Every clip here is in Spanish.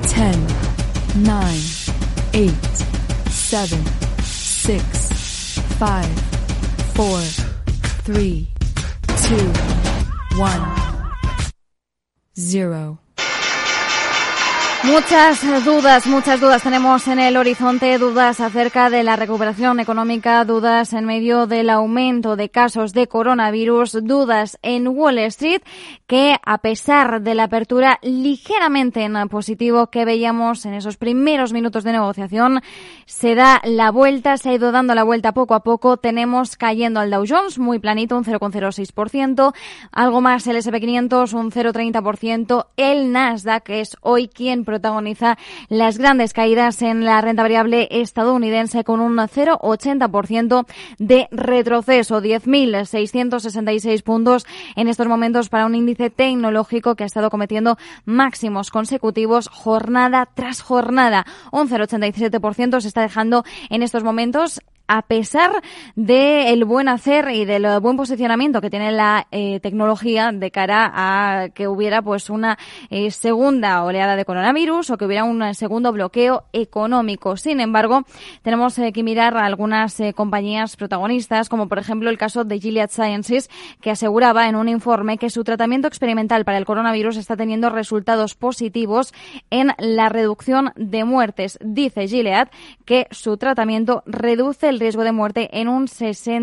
10, 9, 8, 7, 6, 5, 4, 3, 2, 1, 0. Muchas dudas tenemos en el horizonte, dudas acerca de la recuperación económica, dudas en medio del aumento de casos de coronavirus, dudas en Wall Street, que a pesar de la apertura ligeramente en positivo que veíamos en esos primeros minutos de negociación, se da la vuelta, se ha ido dando la vuelta poco a poco. Tenemos cayendo al Dow Jones muy planito, un 0,06%, algo más el S&P 500, un 0,30%, el Nasdaq, que es hoy quien protagoniza las grandes caídas en la renta variable estadounidense, con un 0,80% de retroceso, 10.666 puntos en estos momentos para un índice tecnológico que ha estado cometiendo máximos consecutivos jornada tras jornada. Un 0,87% se está dejando en estos momentos, a pesar del buen hacer y del buen posicionamiento que tiene la tecnología de cara a que hubiera pues una segunda oleada de coronavirus o que hubiera un segundo bloqueo económico. Sin embargo, tenemos que mirar a algunas compañías protagonistas, como por ejemplo el caso de Gilead Sciences, que aseguraba en un informe que su tratamiento experimental para el coronavirus está teniendo resultados positivos en la reducción de muertes. Dice Gilead que su tratamiento reduce el riesgo de muerte en un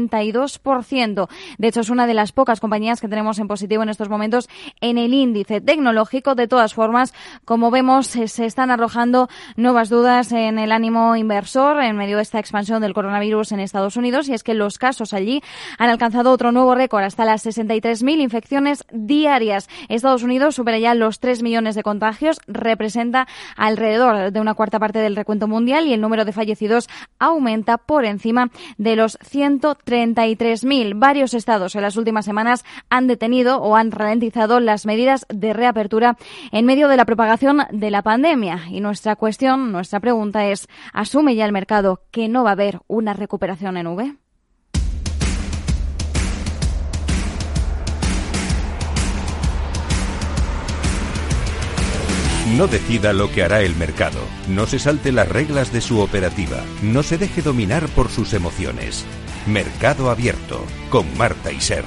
62%. De hecho, es una de las pocas compañías que tenemos en positivo en estos momentos en el índice tecnológico. De todas formas, como vemos, se están arrojando nuevas dudas en el ánimo inversor en medio de esta expansión del coronavirus en Estados Unidos, y es que los casos allí han alcanzado otro nuevo récord, hasta las 63.000 infecciones diarias. Estados Unidos supera ya los 3 millones de contagios, representa alrededor de una cuarta parte del recuento mundial, y el número de fallecidos aumenta por encima de los 133.000. Varios estados en las últimas semanas han detenido o han ralentizado las medidas de reapertura en medio de la propagación de la pandemia. Y nuestra pregunta es, ¿asume ya el mercado que no va a haber una recuperación en V? No decida lo que hará el mercado. No se salte las reglas de su operativa. No se deje dominar por sus emociones. Mercado Abierto, con Marta Isern.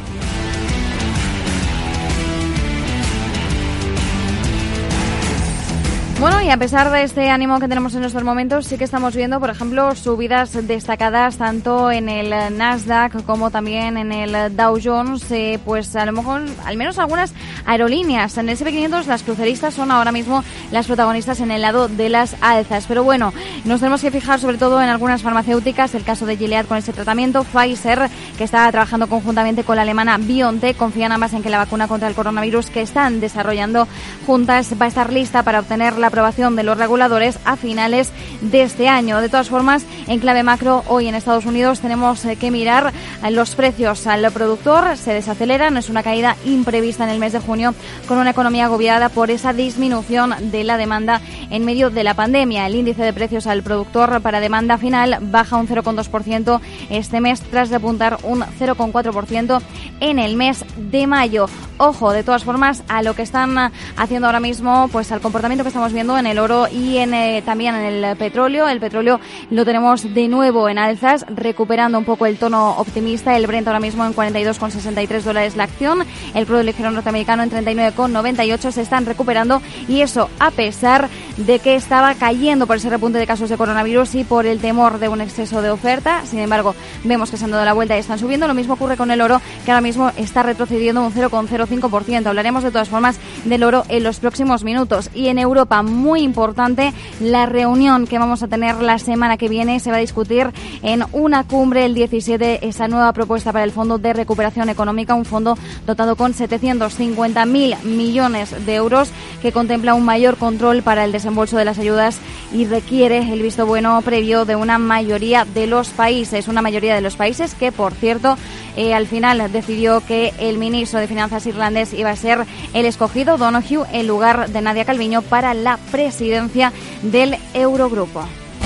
Bueno, y a pesar de este ánimo que tenemos en estos momentos, sí que estamos viendo, por ejemplo, subidas destacadas tanto en el Nasdaq como también en el Dow Jones, pues a lo mejor, al menos algunas aerolíneas. En el S&P 500 las cruceristas son ahora mismo las protagonistas en el lado de las alzas. Pero bueno, nos tenemos que fijar sobre todo en algunas farmacéuticas, el caso de Gilead con ese tratamiento, Pfizer, que está trabajando conjuntamente con la alemana BioNTech, confían ambas en que la vacuna contra el coronavirus que están desarrollando juntas va a estar lista para obtener la aprobación de los reguladores a finales de este año. De todas formas, en clave macro, hoy en Estados Unidos tenemos que mirar los precios al productor. Se desaceleran, es una caída imprevista en el mes de junio, con una economía agobiada por esa disminución de la demanda en medio de la pandemia. El índice de precios al productor para demanda final baja un 0,2% este mes, tras repuntar un 0,4% en el mes de mayo. Ojo, de todas formas, a lo que están haciendo ahora mismo, pues al comportamiento que estamos viendo en el oro y también en el petróleo. El petróleo lo tenemos de nuevo en alzas, recuperando un poco el tono optimista. El Brent ahora mismo en $42,63 la acción. El crudo ligero norteamericano en 39,98. Se están recuperando, y eso a pesar de que estaba cayendo por ese repunte de casos de coronavirus y por el temor de un exceso de oferta. Sin embargo, vemos que se han dado la vuelta y están subiendo. Lo mismo ocurre con el oro, que ahora mismo está retrocediendo un 0,05%. Hablaremos de todas formas del oro en los próximos minutos. Y en Europa, muy importante, la reunión que vamos a tener la semana que viene. Se va a discutir en una cumbre el 17 esa nueva propuesta para el Fondo de Recuperación Económica, un fondo dotado con 750.000 millones de euros que contempla un mayor control para el desembolso de las ayudas y requiere el visto bueno previo de una mayoría de los países. Una mayoría de los países que, por cierto, al final decidió que el ministro de Finanzas irlandés iba a ser el escogido, Donoghue, en lugar de Nadia Calviño, para la presidencia del Eurogrupo.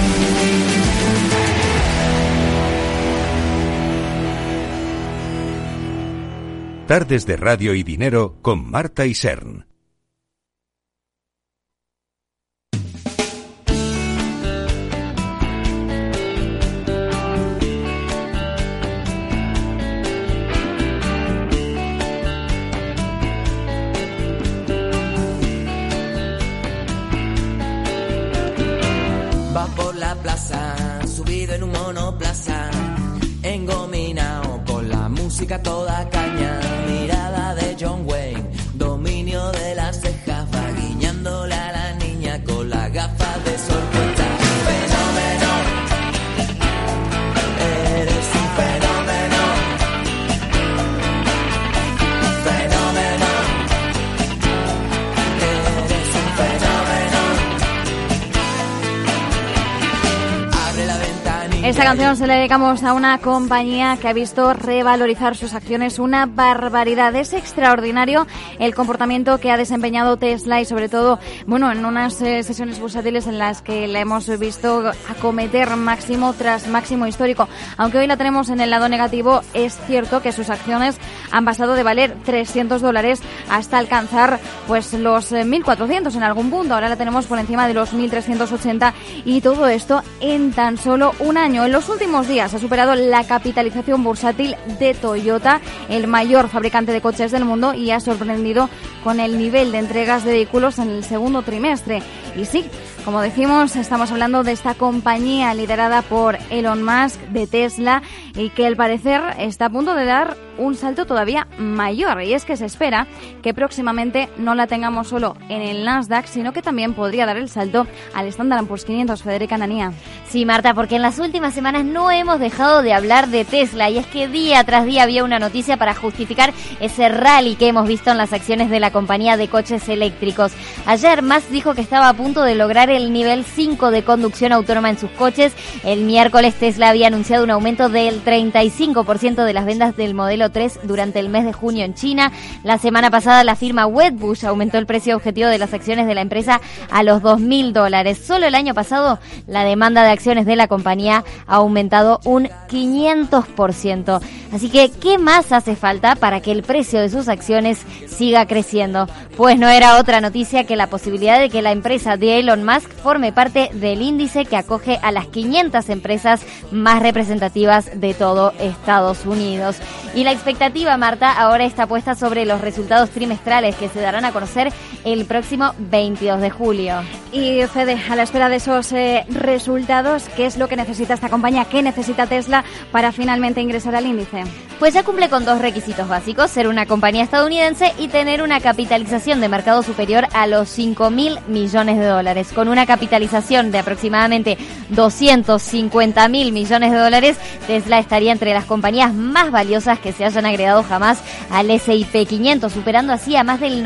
Tardes de Radio y Dinero con Marta Isern. pasa, subido en un monoplaza, engominado con la música toda caña, mirada de John Wayne, dominio de las cejas, va guiñándole a la niña con las gafas de sol puestas. Fenómeno, eres un fenómeno, fenómeno, eres un fenómeno. Abre la ventanilla. Esta canción se la dedicamos a una compañía que ha visto revalorizar sus acciones una barbaridad. Es extraordinario el comportamiento que ha desempeñado Tesla y sobre todo, bueno, en unas sesiones bursátiles en las que la hemos visto acometer máximo tras máximo histórico. Aunque hoy la tenemos en el lado negativo, es cierto que sus acciones han pasado de valer $300 hasta alcanzar pues los 1.400 en algún punto. Ahora la tenemos por encima de los 1.380 y todo esto en tan solo un año. En los últimos días ha superado la capitalización bursátil de Toyota, el mayor fabricante de coches del mundo, y ha sorprendido con el nivel de entregas de vehículos en el segundo trimestre. Y sí, como decimos, estamos hablando de esta compañía liderada por Elon Musk, de Tesla, y que al parecer está a punto de dar un salto todavía mayor. Y es que se espera que próximamente no la tengamos solo en el Nasdaq, sino que también podría dar el salto al Standard & Poor's 500. Federica Nanía. Sí, Marta, porque en las últimas semanas no hemos dejado de hablar de Tesla, y es que día tras día había una noticia para justificar ese rally que hemos visto en las acciones de la compañía de coches eléctricos. Ayer Musk dijo que estaba a punto de lograr el nivel 5 de conducción autónoma en sus coches. El miércoles Tesla había anunciado un aumento del 35% de las ventas del modelo 3 durante el mes de junio en China. La semana pasada la firma Wedbush aumentó el precio objetivo de las acciones de la empresa a los $2.000. Solo el año pasado la demanda de acciones de la compañía ha aumentado un 500%. Así que, ¿qué más hace falta para que el precio de sus acciones siga creciendo? Pues no era otra noticia que la posibilidad de que la empresa de Elon Musk forme parte del índice que acoge a las 500 empresas más representativas de todo Estados Unidos. Y la expectativa, Marta, ahora está puesta sobre los resultados trimestrales que se darán a conocer el próximo 22 de julio. Y Fede, a la espera de esos resultados, ¿qué es lo que necesita esta compañía? ¿Qué necesita Tesla para finalmente ingresar al índice? Pues ya cumple con dos requisitos básicos: ser una compañía estadounidense y tener una capitalización de mercado superior a los $5.000 millones. Con una capitalización de aproximadamente $250.000 millones, Tesla estaría entre las compañías más valiosas que se hayan agregado jamás al S&P 500, superando así a más del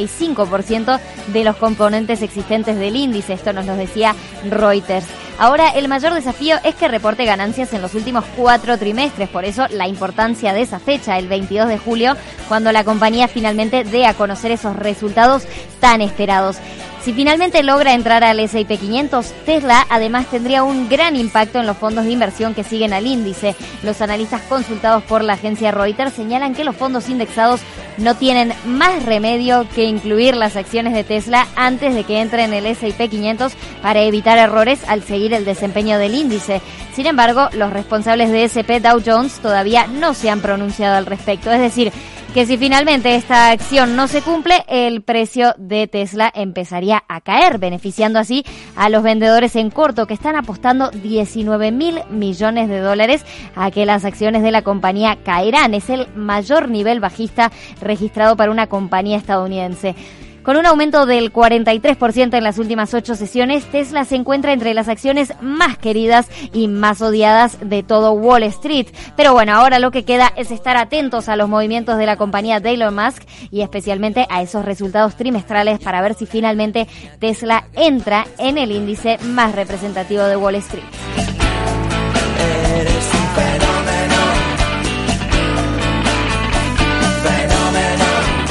95% de los componentes existentes del índice. Esto nos lo decía Reuters. Ahora, el mayor desafío es que reporte ganancias en los últimos 4 trimestres, por eso la importancia de esa fecha, el 22 de julio, cuando la compañía finalmente dé a conocer esos resultados tan esperados. Si finalmente logra entrar al S&P 500, Tesla además tendría un gran impacto en los fondos de inversión que siguen al índice. Los analistas consultados por la agencia Reuters señalan que los fondos indexados no tienen más remedio que incluir las acciones de Tesla antes de que entre en el S&P 500 para evitar errores al seguir el desempeño del índice. Sin embargo, los responsables de S&P Dow Jones todavía no se han pronunciado al respecto. Es decir, que si finalmente esta acción no se cumple, el precio de Tesla empezaría a caer, beneficiando así a los vendedores en corto que están apostando $19.000 millones a que las acciones de la compañía caerán. Es el mayor nivel bajista registrado para una compañía estadounidense. Con un aumento del 43% en las últimas 8 sesiones, Tesla se encuentra entre las acciones más queridas y más odiadas de todo Wall Street. Pero bueno, ahora lo que queda es estar atentos a los movimientos de la compañía de Elon Musk y especialmente a esos resultados trimestrales para ver si finalmente Tesla entra en el índice más representativo de Wall Street. Eres un fenómeno, fenómeno.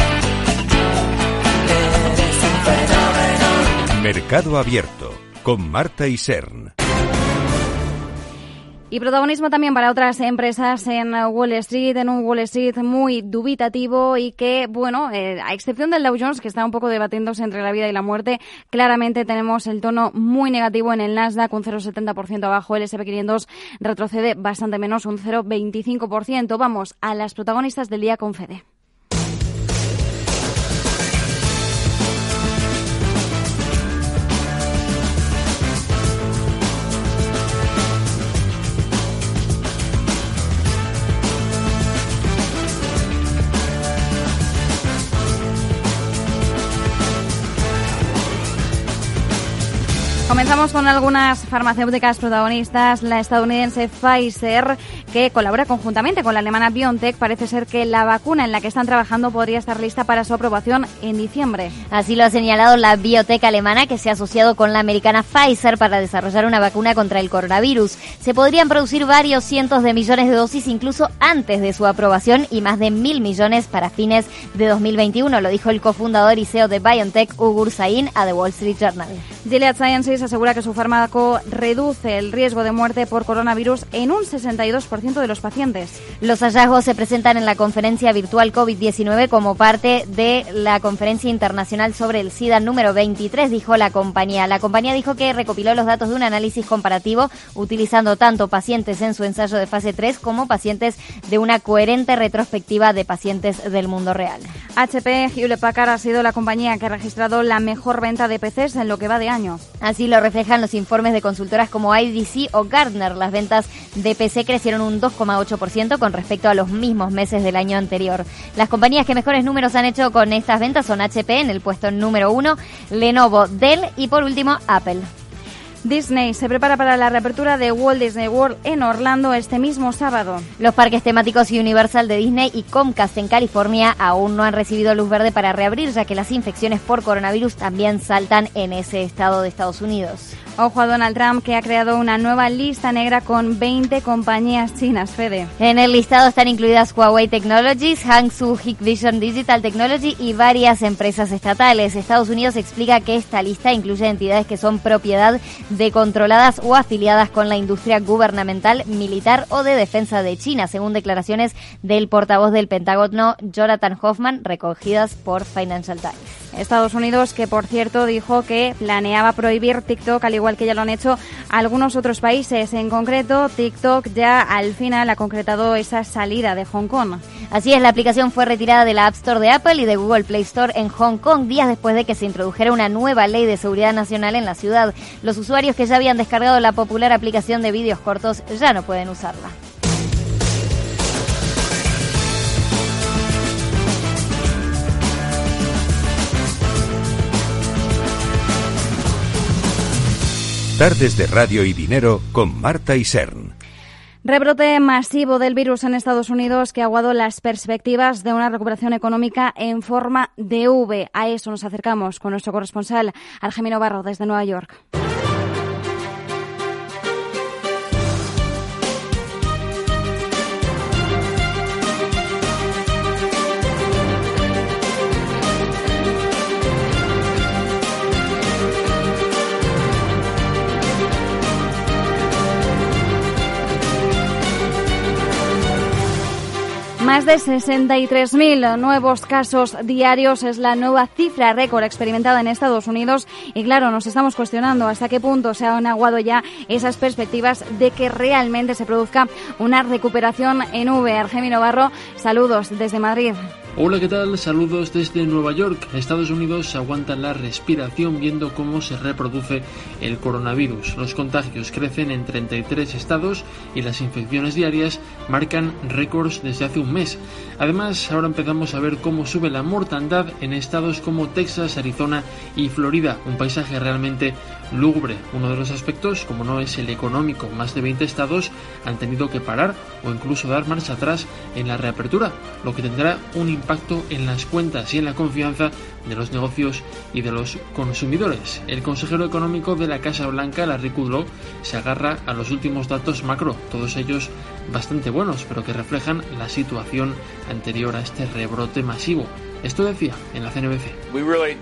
Mercado Abierto con Marta Isern. Y protagonismo también para otras empresas en Wall Street, en un Wall Street muy dubitativo y que, bueno, a excepción del Dow Jones, que está un poco debatiéndose entre la vida y la muerte, claramente tenemos el tono muy negativo en el Nasdaq, un 0,70% abajo, el S&P 500 retrocede bastante menos, un 0,25%. Vamos a las protagonistas del día con Fede. Comenzamos con algunas farmacéuticas protagonistas. La estadounidense Pfizer, que colabora conjuntamente con la alemana BioNTech, parece ser que la vacuna en la que están trabajando podría estar lista para su aprobación en diciembre. Así lo ha señalado la biotech alemana, que se ha asociado con la americana Pfizer para desarrollar una vacuna contra el coronavirus. Se podrían producir varios cientos de millones de dosis incluso antes de su aprobación y más de 1.000 millones para fines de 2021, lo dijo el cofundador y CEO de BioNTech, Ugur Sahin, a The Wall Street Journal. Gilead Sciences asegura que su fármaco reduce el riesgo de muerte por coronavirus en un 62% de los pacientes. Los hallazgos se presentan en la conferencia virtual COVID-19 como parte de la conferencia internacional sobre el SIDA número 23, dijo la compañía. La compañía dijo que recopiló los datos de un análisis comparativo utilizando tanto pacientes en su ensayo de fase 3 como pacientes de una coherente retrospectiva de pacientes del mundo real. HP Hewlett Packard ha sido la compañía que ha registrado la mejor venta de PCs en lo que va de año. Así lo reflejan los informes de consultoras como IDC o Gartner. Las ventas de PC crecieron un 2,8% con respecto a los mismos meses del año anterior. Las compañías que mejores números han hecho con estas ventas son HP en el puesto número 1, Lenovo, Dell y por último Apple. Disney se prepara para la reapertura de Walt Disney World en Orlando este mismo sábado. Los parques temáticos Universal de Disney y Comcast en California aún no han recibido luz verde para reabrir, ya que las infecciones por coronavirus también saltan en ese estado de Estados Unidos. Ojo a Donald Trump, que ha creado una nueva lista negra con 20 compañías chinas, Fede. En el listado están incluidas Huawei Technologies, Hangzhou Hikvision Digital Technology y varias empresas estatales. Estados Unidos explica que esta lista incluye entidades que son propiedad de controladas o afiliadas con la industria gubernamental, militar o de defensa de China, según declaraciones del portavoz del Pentágono, Jonathan Hoffman, recogidas por Financial Times. Estados Unidos, que por cierto dijo que planeaba prohibir TikTok, al igual que ya lo han hecho algunos otros países. En concreto, TikTok ya al final ha concretado esa salida de Hong Kong. Así es, la aplicación fue retirada de la App Store de Apple y de Google Play Store en Hong Kong, días después de que se introdujera una nueva ley de seguridad nacional en la ciudad. Los usuarios que ya habían descargado la popular aplicación de vídeos cortos ya no pueden usarla. Tardes de Radio y Dinero con Marta Isern. Rebrote masivo del virus en Estados Unidos que ha aguado las perspectivas de una recuperación económica en forma de V. A eso nos acercamos con nuestro corresponsal, Argemino Barro, desde Nueva York. Más de 63.000 nuevos casos diarios es la nueva cifra récord experimentada en Estados Unidos y claro, nos estamos cuestionando hasta qué punto se han aguado ya esas perspectivas de que realmente se produzca una recuperación en V. Argemino Barro, saludos desde Madrid. Hola, ¿qué tal? Saludos desde Nueva York. Estados Unidos aguanta la respiración viendo cómo se reproduce el coronavirus. Los contagios crecen en 33 estados y las infecciones diarias marcan récords desde hace un mes. Además, ahora empezamos a ver cómo sube la mortandad en estados como Texas, Arizona y Florida. Un paisaje realmente lúgubre. Uno de los aspectos, como no es el económico, más de 20 estados han tenido que parar o incluso dar marcha atrás en la reapertura, lo que tendrá un impacto en las cuentas y en la confianza de los negocios y de los consumidores. El consejero económico de la Casa Blanca, Larry Kudlow, se agarra a los últimos datos macro, todos ellos bastante buenos, pero que reflejan la situación anterior a este rebrote masivo. Esto decía en la CNBC.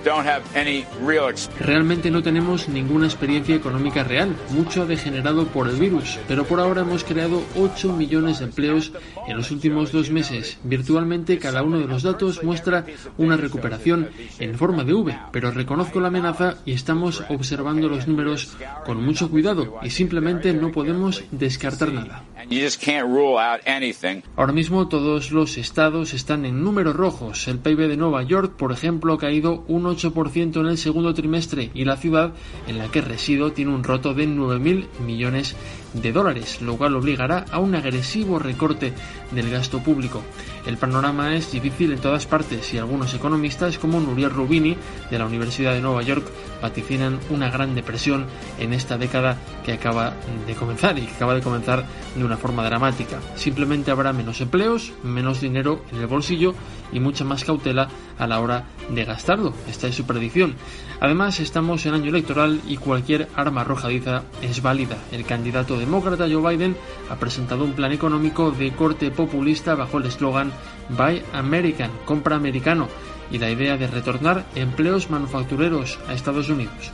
Realmente no tenemos ninguna experiencia económica real. Mucho ha degenerado por el virus, pero por ahora hemos creado 8 millones de empleos en los últimos 2 meses. Virtualmente cada uno de los datos muestra una recuperación en forma de V, pero reconozco la amenaza y estamos observando los números con mucho cuidado y simplemente no podemos descartar nada. Ahora mismo todos los estados están en números rojos. El PIB de Nueva York, por ejemplo, ha caído un 8% en el segundo trimestre y la ciudad en la que resido tiene un roto de 9.000 millones de dólares, lo cual obligará a un agresivo recorte del gasto público. El panorama es difícil en todas partes y algunos economistas como Nouriel Roubini de la Universidad de Nueva York vaticinan una gran depresión en esta década que acaba de comenzar de una forma dramática. Simplemente habrá menos empleos, menos dinero en el bolsillo y mucha más cautela a la hora de gastarlo. Esta es su predicción. Además, estamos en año electoral y cualquier arma arrojadiza es válida. El candidato demócrata Joe Biden ha presentado un plan económico de corte populista bajo el eslogan Buy American, compra americano, y la idea de retornar empleos manufactureros a Estados Unidos.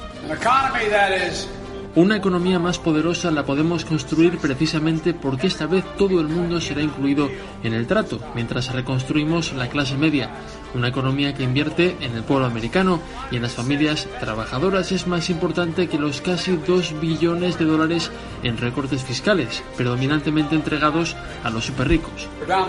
Una economía más poderosa la podemos construir precisamente porque esta vez todo el mundo será incluido en el trato, mientras reconstruimos la clase media. Una economía que invierte en el pueblo americano y en las familias trabajadoras es más importante que los casi $2 billones en recortes fiscales, predominantemente entregados a los superricos.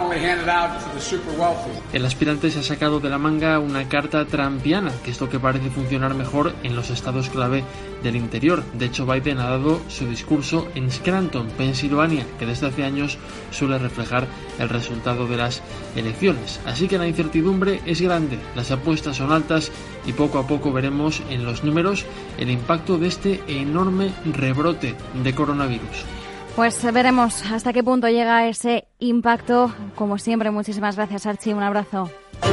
El aspirante se ha sacado de la manga una carta trumpiana, que es lo que parece funcionar mejor en los estados clave del interior. De hecho, Biden ha dado su discurso en Scranton, Pensilvania, que desde hace años suele reflejar el resultado de las elecciones. Así que la incertidumbre es grande, las apuestas son altas y poco a poco veremos en los números el impacto de este enorme rebrote de coronavirus. Pues veremos hasta qué punto llega ese impacto. Como siempre, muchísimas gracias, Archi. Un abrazo.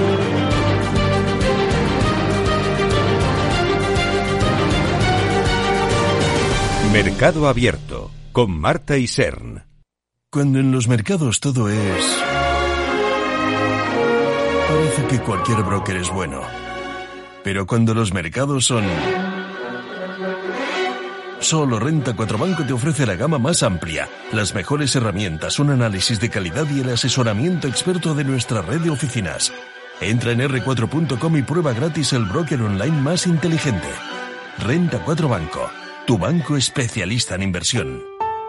Mercado Abierto, con Marta Isern. Cuando en los mercados todo es... Parece que cualquier broker es bueno. Pero cuando los mercados son... Solo Renta 4 Banco te ofrece la gama más amplia, las mejores herramientas, un análisis de calidad y el asesoramiento experto de nuestra red de oficinas. Entra en r4.com y prueba gratis el broker online más inteligente. Renta 4 Banco, tu banco especialista en inversión.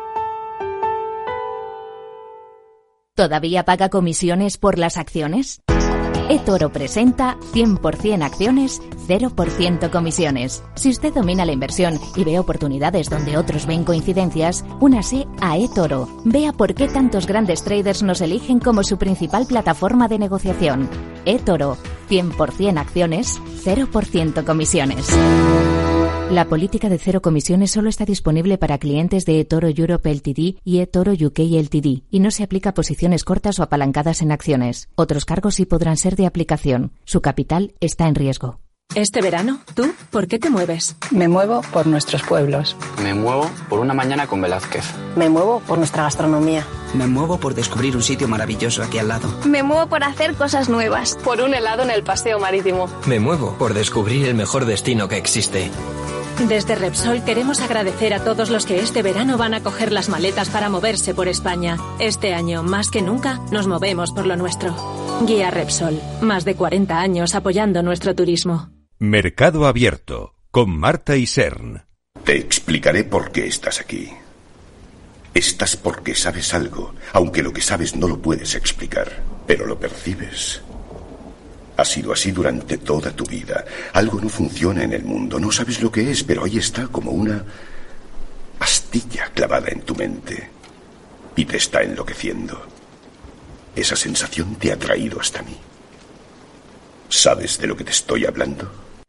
¿Todavía paga comisiones por las acciones? eToro presenta 100% acciones, 0% comisiones. Si usted domina la inversión y ve oportunidades donde otros ven coincidencias, únase a eToro. Vea por qué tantos grandes traders nos eligen como su principal plataforma de negociación. eToro, 100% acciones, 0% comisiones. La política de cero comisiones solo está disponible para clientes de eToro Europe Ltd y eToro UK Ltd y no se aplica a posiciones cortas o apalancadas en acciones. Otros cargos sí podrán ser de aplicación. Su capital está en riesgo. Este verano, ¿tú por qué te mueves? Me muevo por nuestros pueblos. Me muevo por una mañana con Velázquez. Me muevo por nuestra gastronomía. Me muevo por descubrir un sitio maravilloso aquí al lado. Me muevo por hacer cosas nuevas. Por un helado en el paseo marítimo. Me muevo por descubrir el mejor destino que existe. Desde Repsol queremos agradecer a todos los que este verano van a coger las maletas para moverse por España. Este año, más que nunca, nos movemos por lo nuestro. Guía Repsol. Más de 40 años apoyando nuestro turismo. Mercado Abierto, con Marta Isern. Te explicaré por qué estás aquí. Estás porque sabes algo, aunque lo que sabes no lo puedes explicar, pero lo percibes. Ha sido así durante toda tu vida. Algo no funciona en el mundo, no sabes lo que es, pero ahí está como una astilla clavada en tu mente y te está enloqueciendo. Esa sensación te ha traído hasta mí. ¿Sabes de lo que te estoy hablando?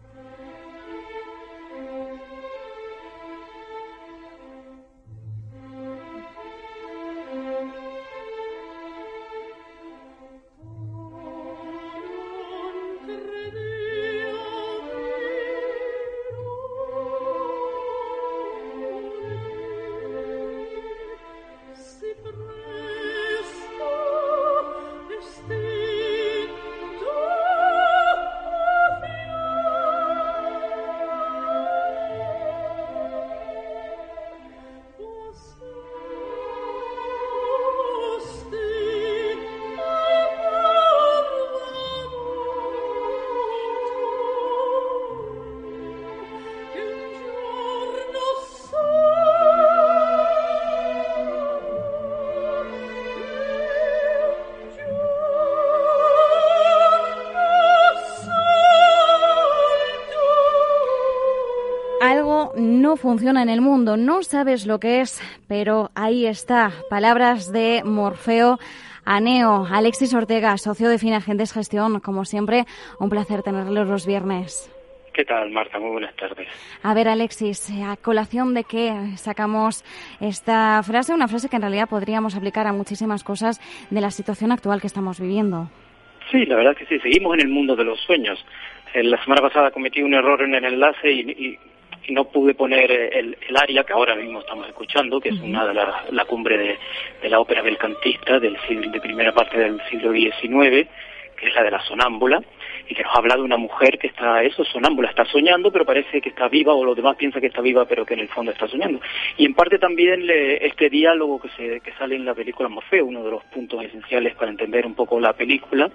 No funciona en el mundo, no sabes lo que es, pero ahí está. Palabras de Morfeo a Neo. Alexis Ortega, socio de Finagentes Gestión, como siempre, un placer tenerlos los viernes. ¿Qué tal, Marta? Muy buenas tardes. A ver, Alexis, ¿a colación de qué sacamos esta frase? Una frase que en realidad podríamos aplicar a muchísimas cosas de la situación actual que estamos viviendo. Sí, la verdad que sí, seguimos en el mundo de los sueños. La semana pasada cometí un error en el enlace y no pude poner el aria que ahora mismo estamos escuchando, que es una de la cumbre de la ópera belcantista de primera parte del siglo XIX, que es la de la sonámbula, y que nos habla de una mujer que está sonámbula, está soñando, pero parece que está viva, o los demás piensan que está viva, pero que en el fondo está soñando. Y en parte también este diálogo que sale en la película Morfeo, uno de los puntos esenciales para entender un poco la película,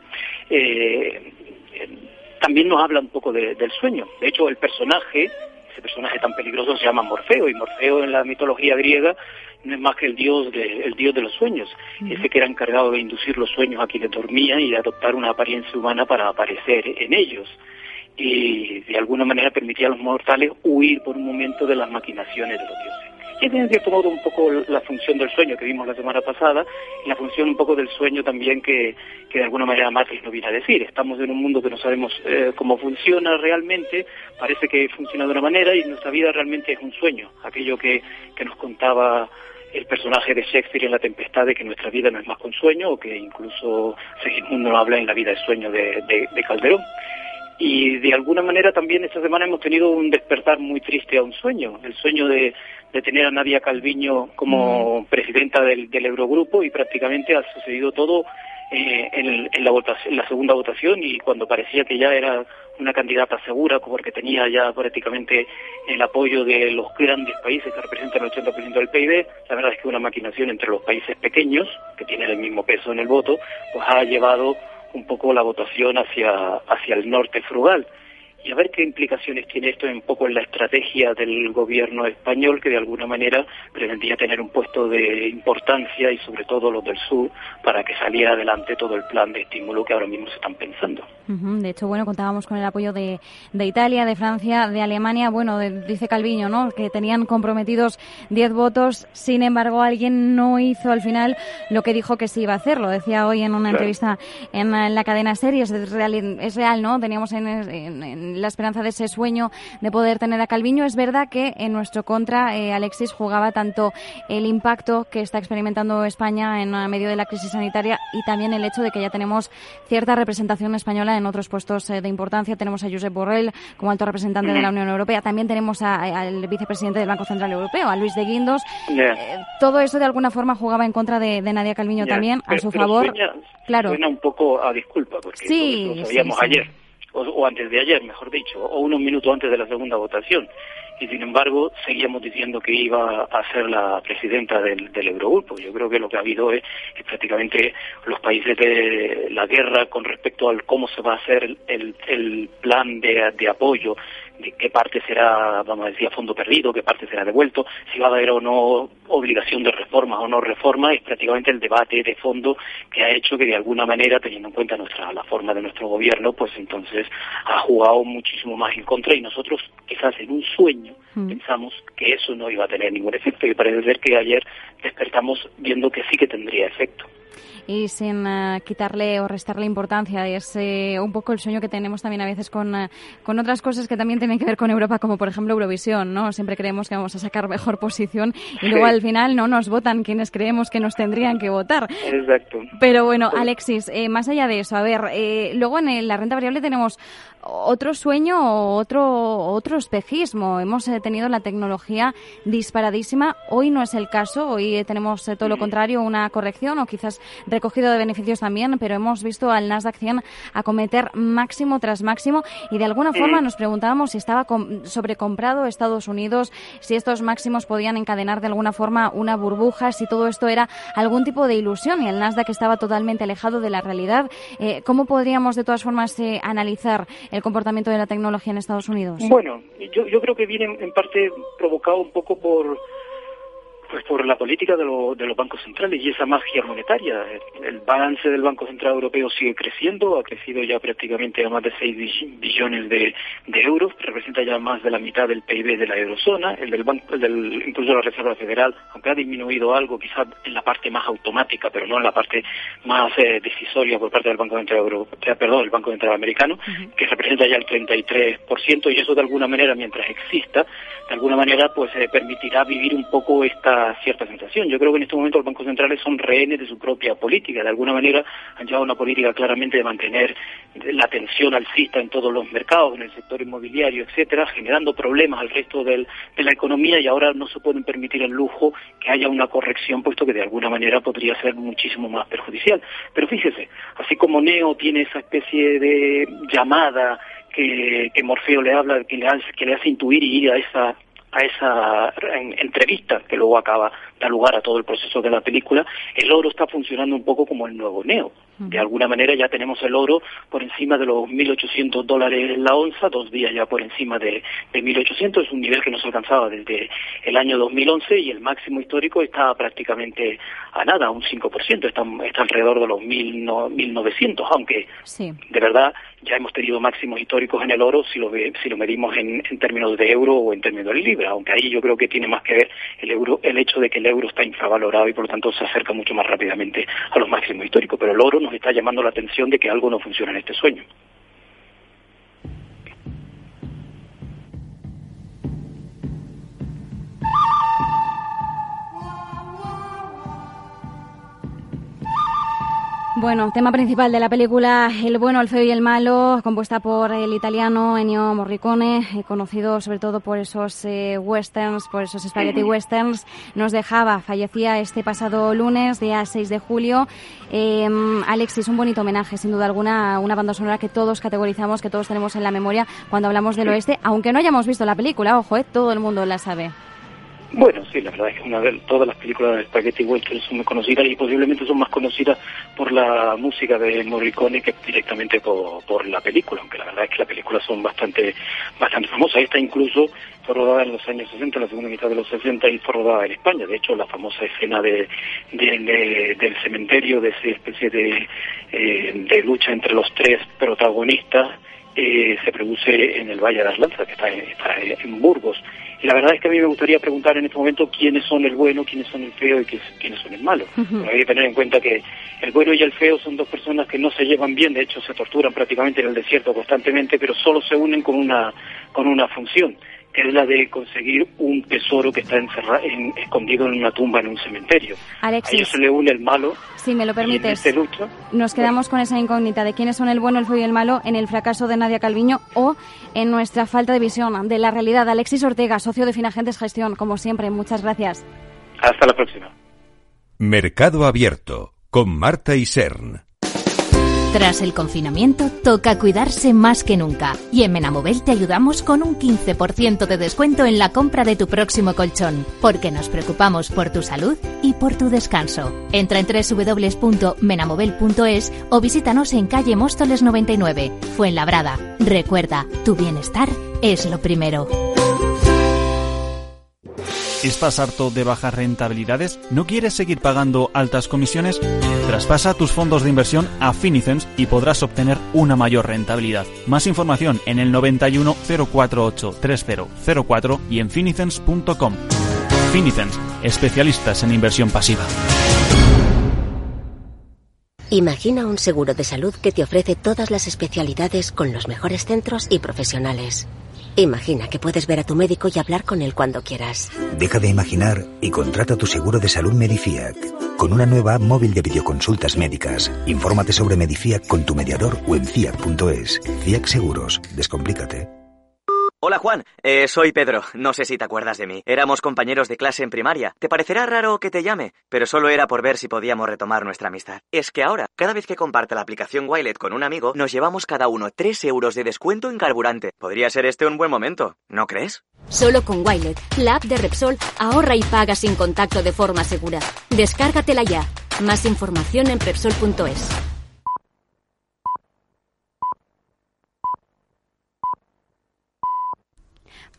también nos habla un poco del sueño. De hecho, ese personaje tan peligroso se llama Morfeo, y Morfeo en la mitología griega no es más que el dios de los sueños, ese que era encargado de inducir los sueños a quienes dormían y de adoptar una apariencia humana para aparecer en ellos, y de alguna manera permitía a los mortales huir por un momento de las maquinaciones de los dioses. Y es en cierto modo un poco la función del sueño que vimos la semana pasada, y la función un poco del sueño también que de alguna manera Matrix nos viene a decir. Estamos en un mundo que no sabemos cómo funciona realmente, parece que funciona de una manera y nuestra vida realmente es un sueño, aquello que nos contaba el personaje de Shakespeare en La Tempestad, de que nuestra vida no es más que un sueño, o que incluso Segismundo nos habla en La vida de sueño de Calderón. Y de alguna manera también esta semana hemos tenido un despertar muy triste a un sueño, el sueño de tener a Nadia Calviño como presidenta del Eurogrupo, y prácticamente ha sucedido todo en la segunda votación, y cuando parecía que ya era una candidata segura porque tenía ya prácticamente el apoyo de los grandes países que representan el 80% del PIB, la verdad es que una maquinación entre los países pequeños, que tienen el mismo peso en el voto, pues ha llevado un poco la votación hacia el norte frugal. Y a ver qué implicaciones tiene esto un poco en la estrategia del gobierno español, que de alguna manera pretendía tener un puesto de importancia, y sobre todo los del sur, para que saliera adelante todo el plan de estímulo que ahora mismo se están pensando. De hecho, contábamos con el apoyo de Italia, de Francia, de Alemania. Dice Calviño, ¿no?, que tenían comprometidos 10 votos. Sin embargo, alguien no hizo al final lo que dijo que sí iba a hacer. Lo decía hoy en una entrevista en la cadena Series. Es real, ¿no? Teníamos en la esperanza de ese sueño de poder tener a Calviño. Es verdad que en nuestro contra, Alexis, jugaba tanto el impacto que está experimentando España en medio de la crisis sanitaria, y también el hecho de que ya tenemos cierta representación española en otros puestos de importancia. Tenemos a Josep Borrell como alto representante de la Unión Europea. También tenemos al vicepresidente del Banco Central Europeo, a Luis de Guindos. Todo eso de alguna forma jugaba en contra de Nadia Calviño también, a su favor. Suena un poco a disculpa, porque eso lo sabíamos ayer. O antes de ayer, mejor dicho, o unos minutos antes de la segunda votación. Y sin embargo, seguíamos diciendo que iba a ser la presidenta del Eurogrupo. Yo creo que lo que ha habido es prácticamente los países de la guerra con respecto al cómo se va a hacer el plan de apoyo, de qué parte será, vamos a decir, a fondo perdido, qué parte será devuelto, si va a haber o no obligación de reformas o no reformas. Es prácticamente el debate de fondo que ha hecho que de alguna manera, teniendo en cuenta la forma de nuestro gobierno, pues entonces ha jugado muchísimo más en contra, y nosotros quizás en un sueño pensamos que eso no iba a tener ningún efecto, y parece ser que ayer despertamos viendo que sí que tendría efecto. Y sin quitarle o restarle importancia, es un poco el sueño que tenemos también a veces con otras cosas que también tienen que ver con Europa, como por ejemplo Eurovisión, ¿no? Siempre creemos que vamos a sacar mejor posición y luego al final no nos votan quienes creemos que nos tendrían que votar. Exacto. Pero bueno, Alexis, más allá de eso, a ver, luego en la renta variable tenemos otro sueño o otro espejismo. Hemos tenido la tecnología disparadísima. Hoy no es el caso. Hoy tenemos todo lo contrario, una corrección o quizás recogido de beneficios también, pero hemos visto al Nasdaq 100 acometer máximo tras máximo, y de alguna forma nos preguntábamos si estaba sobrecomprado Estados Unidos, si estos máximos podían encadenar de alguna forma una burbuja, si todo esto era algún tipo de ilusión y el Nasdaq estaba totalmente alejado de la realidad. ¿Cómo podríamos de todas formas analizar el comportamiento de la tecnología en Estados Unidos? Bueno, yo creo que viene en parte provocado un poco por la política de los bancos centrales y esa magia monetaria. El balance del Banco Central Europeo sigue creciendo, ha crecido ya prácticamente a más de 6 billones de euros, representa ya más de la mitad del PIB de la eurozona. El del banco, incluso la Reserva Federal, aunque ha disminuido algo, quizás en la parte más automática, pero no en la parte más decisoria por parte del Banco Central el Banco Central americano, que representa ya el 33%, y eso de alguna manera, mientras exista, de alguna manera pues permitirá vivir un poco esta cierta sensación. Yo creo que en este momento los bancos centrales son rehenes de su propia política. De alguna manera han llevado una política claramente de mantener la tensión alcista en todos los mercados, en el sector inmobiliario, etcétera, generando problemas al resto de la economía, y ahora no se pueden permitir el lujo que haya una corrección, puesto que de alguna manera podría ser muchísimo más perjudicial. Pero fíjese, así como Neo tiene esa especie de llamada que Morfeo le habla, que le hace intuir y ir a esa entrevista que luego da lugar a todo el proceso de la película, el oro está funcionando un poco como el nuevo Neo. De alguna manera ya tenemos el oro por encima de los $1.800 la onza, 2 días ya por encima de 1.800, es un nivel que no se alcanzaba desde el año 2011, y el máximo histórico está prácticamente a nada, un 5%, está alrededor de los 1.900, aunque sí, de verdad ya hemos tenido máximos históricos en el oro si lo medimos en términos de euro o en términos de libra, aunque ahí yo creo que tiene más que ver el hecho de que el euro está infravalorado y por lo tanto se acerca mucho más rápidamente a los máximos históricos, pero el oro nos está llamando la atención de que algo no funciona en este sueño. Bueno, tema principal de la película El bueno, el feo y el malo, compuesta por el italiano Ennio Morricone, conocido sobre todo por esos westerns, por esos spaghetti westerns. Nos dejaba, fallecía este pasado lunes, día 6 de julio. Alexis, un bonito homenaje, sin duda alguna, una banda sonora que todos categorizamos, que todos tenemos en la memoria cuando hablamos del oeste, aunque no hayamos visto la película, ojo, todo el mundo la sabe. Bueno, sí, la verdad es que todas las películas de Spaghetti Western son muy conocidas, y posiblemente son más conocidas por la música de Morricone que directamente por la película, aunque la verdad es que las películas son bastante famosas. Esta incluso fue rodada en los años 60, en la segunda mitad de los 60, y fue rodada en España. De hecho, la famosa escena del cementerio, de esa especie de lucha entre los 3 protagonistas, se produce en el Valle de las Lanzas, que está en Burgos. Y la verdad es que a mí me gustaría preguntar en este momento quiénes son el bueno, quiénes son el feo y quiénes son el malo. Pero hay que tener en cuenta que el bueno y el feo son 2 personas que no se llevan bien, de hecho se torturan prácticamente en el desierto constantemente, pero solo se unen con una función, que es la de conseguir un tesoro que está escondido en una tumba en un cementerio. Alexis, a ellos se le une el malo. Si me lo permites, nos quedamos con esa incógnita de quiénes son el bueno, el feo y el malo en el fracaso de Nadia Calviño o en nuestra falta de visión de la realidad. Alexis Ortega, socio de Finagentes Gestión, como siempre, muchas gracias. Hasta la próxima. Mercado Abierto, con Marta Isern. Tras el confinamiento, toca cuidarse más que nunca. Y en Menamobel te ayudamos con un 15% de descuento en la compra de tu próximo colchón, porque nos preocupamos por tu salud y por tu descanso. Entra en www.menamobel.es o visítanos en calle Móstoles 99, Fuenlabrada. Recuerda, tu bienestar es lo primero. ¿Estás harto de bajas rentabilidades? ¿No quieres seguir pagando altas comisiones? Traspasa tus fondos de inversión a Finicens y podrás obtener una mayor rentabilidad. Más información en el 91 048 3004 y en finicens.com. Finicens, especialistas en inversión pasiva. Imagina un seguro de salud que te ofrece todas las especialidades con los mejores centros y profesionales. Imagina que puedes ver a tu médico y hablar con él cuando quieras. Deja de imaginar y contrata tu seguro de salud Medifiac. Con una nueva app móvil de videoconsultas médicas. Infórmate sobre Medifiac con tu mediador o en fiac.es. Fiac Seguros. Descomplícate. Hola Juan, soy Pedro, no sé si te acuerdas de mí. Éramos compañeros de clase en primaria. Te parecerá raro que te llame, pero solo era por ver si podíamos retomar nuestra amistad. Es que ahora, cada vez que comparte la aplicación Wilet con un amigo, nos llevamos cada uno 3 euros de descuento en carburante. Podría ser este un buen momento, ¿no crees? Solo con Wilet, la app de Repsol, ahorra y paga sin contacto de forma segura. Descárgatela ya. Más información en Repsol.es.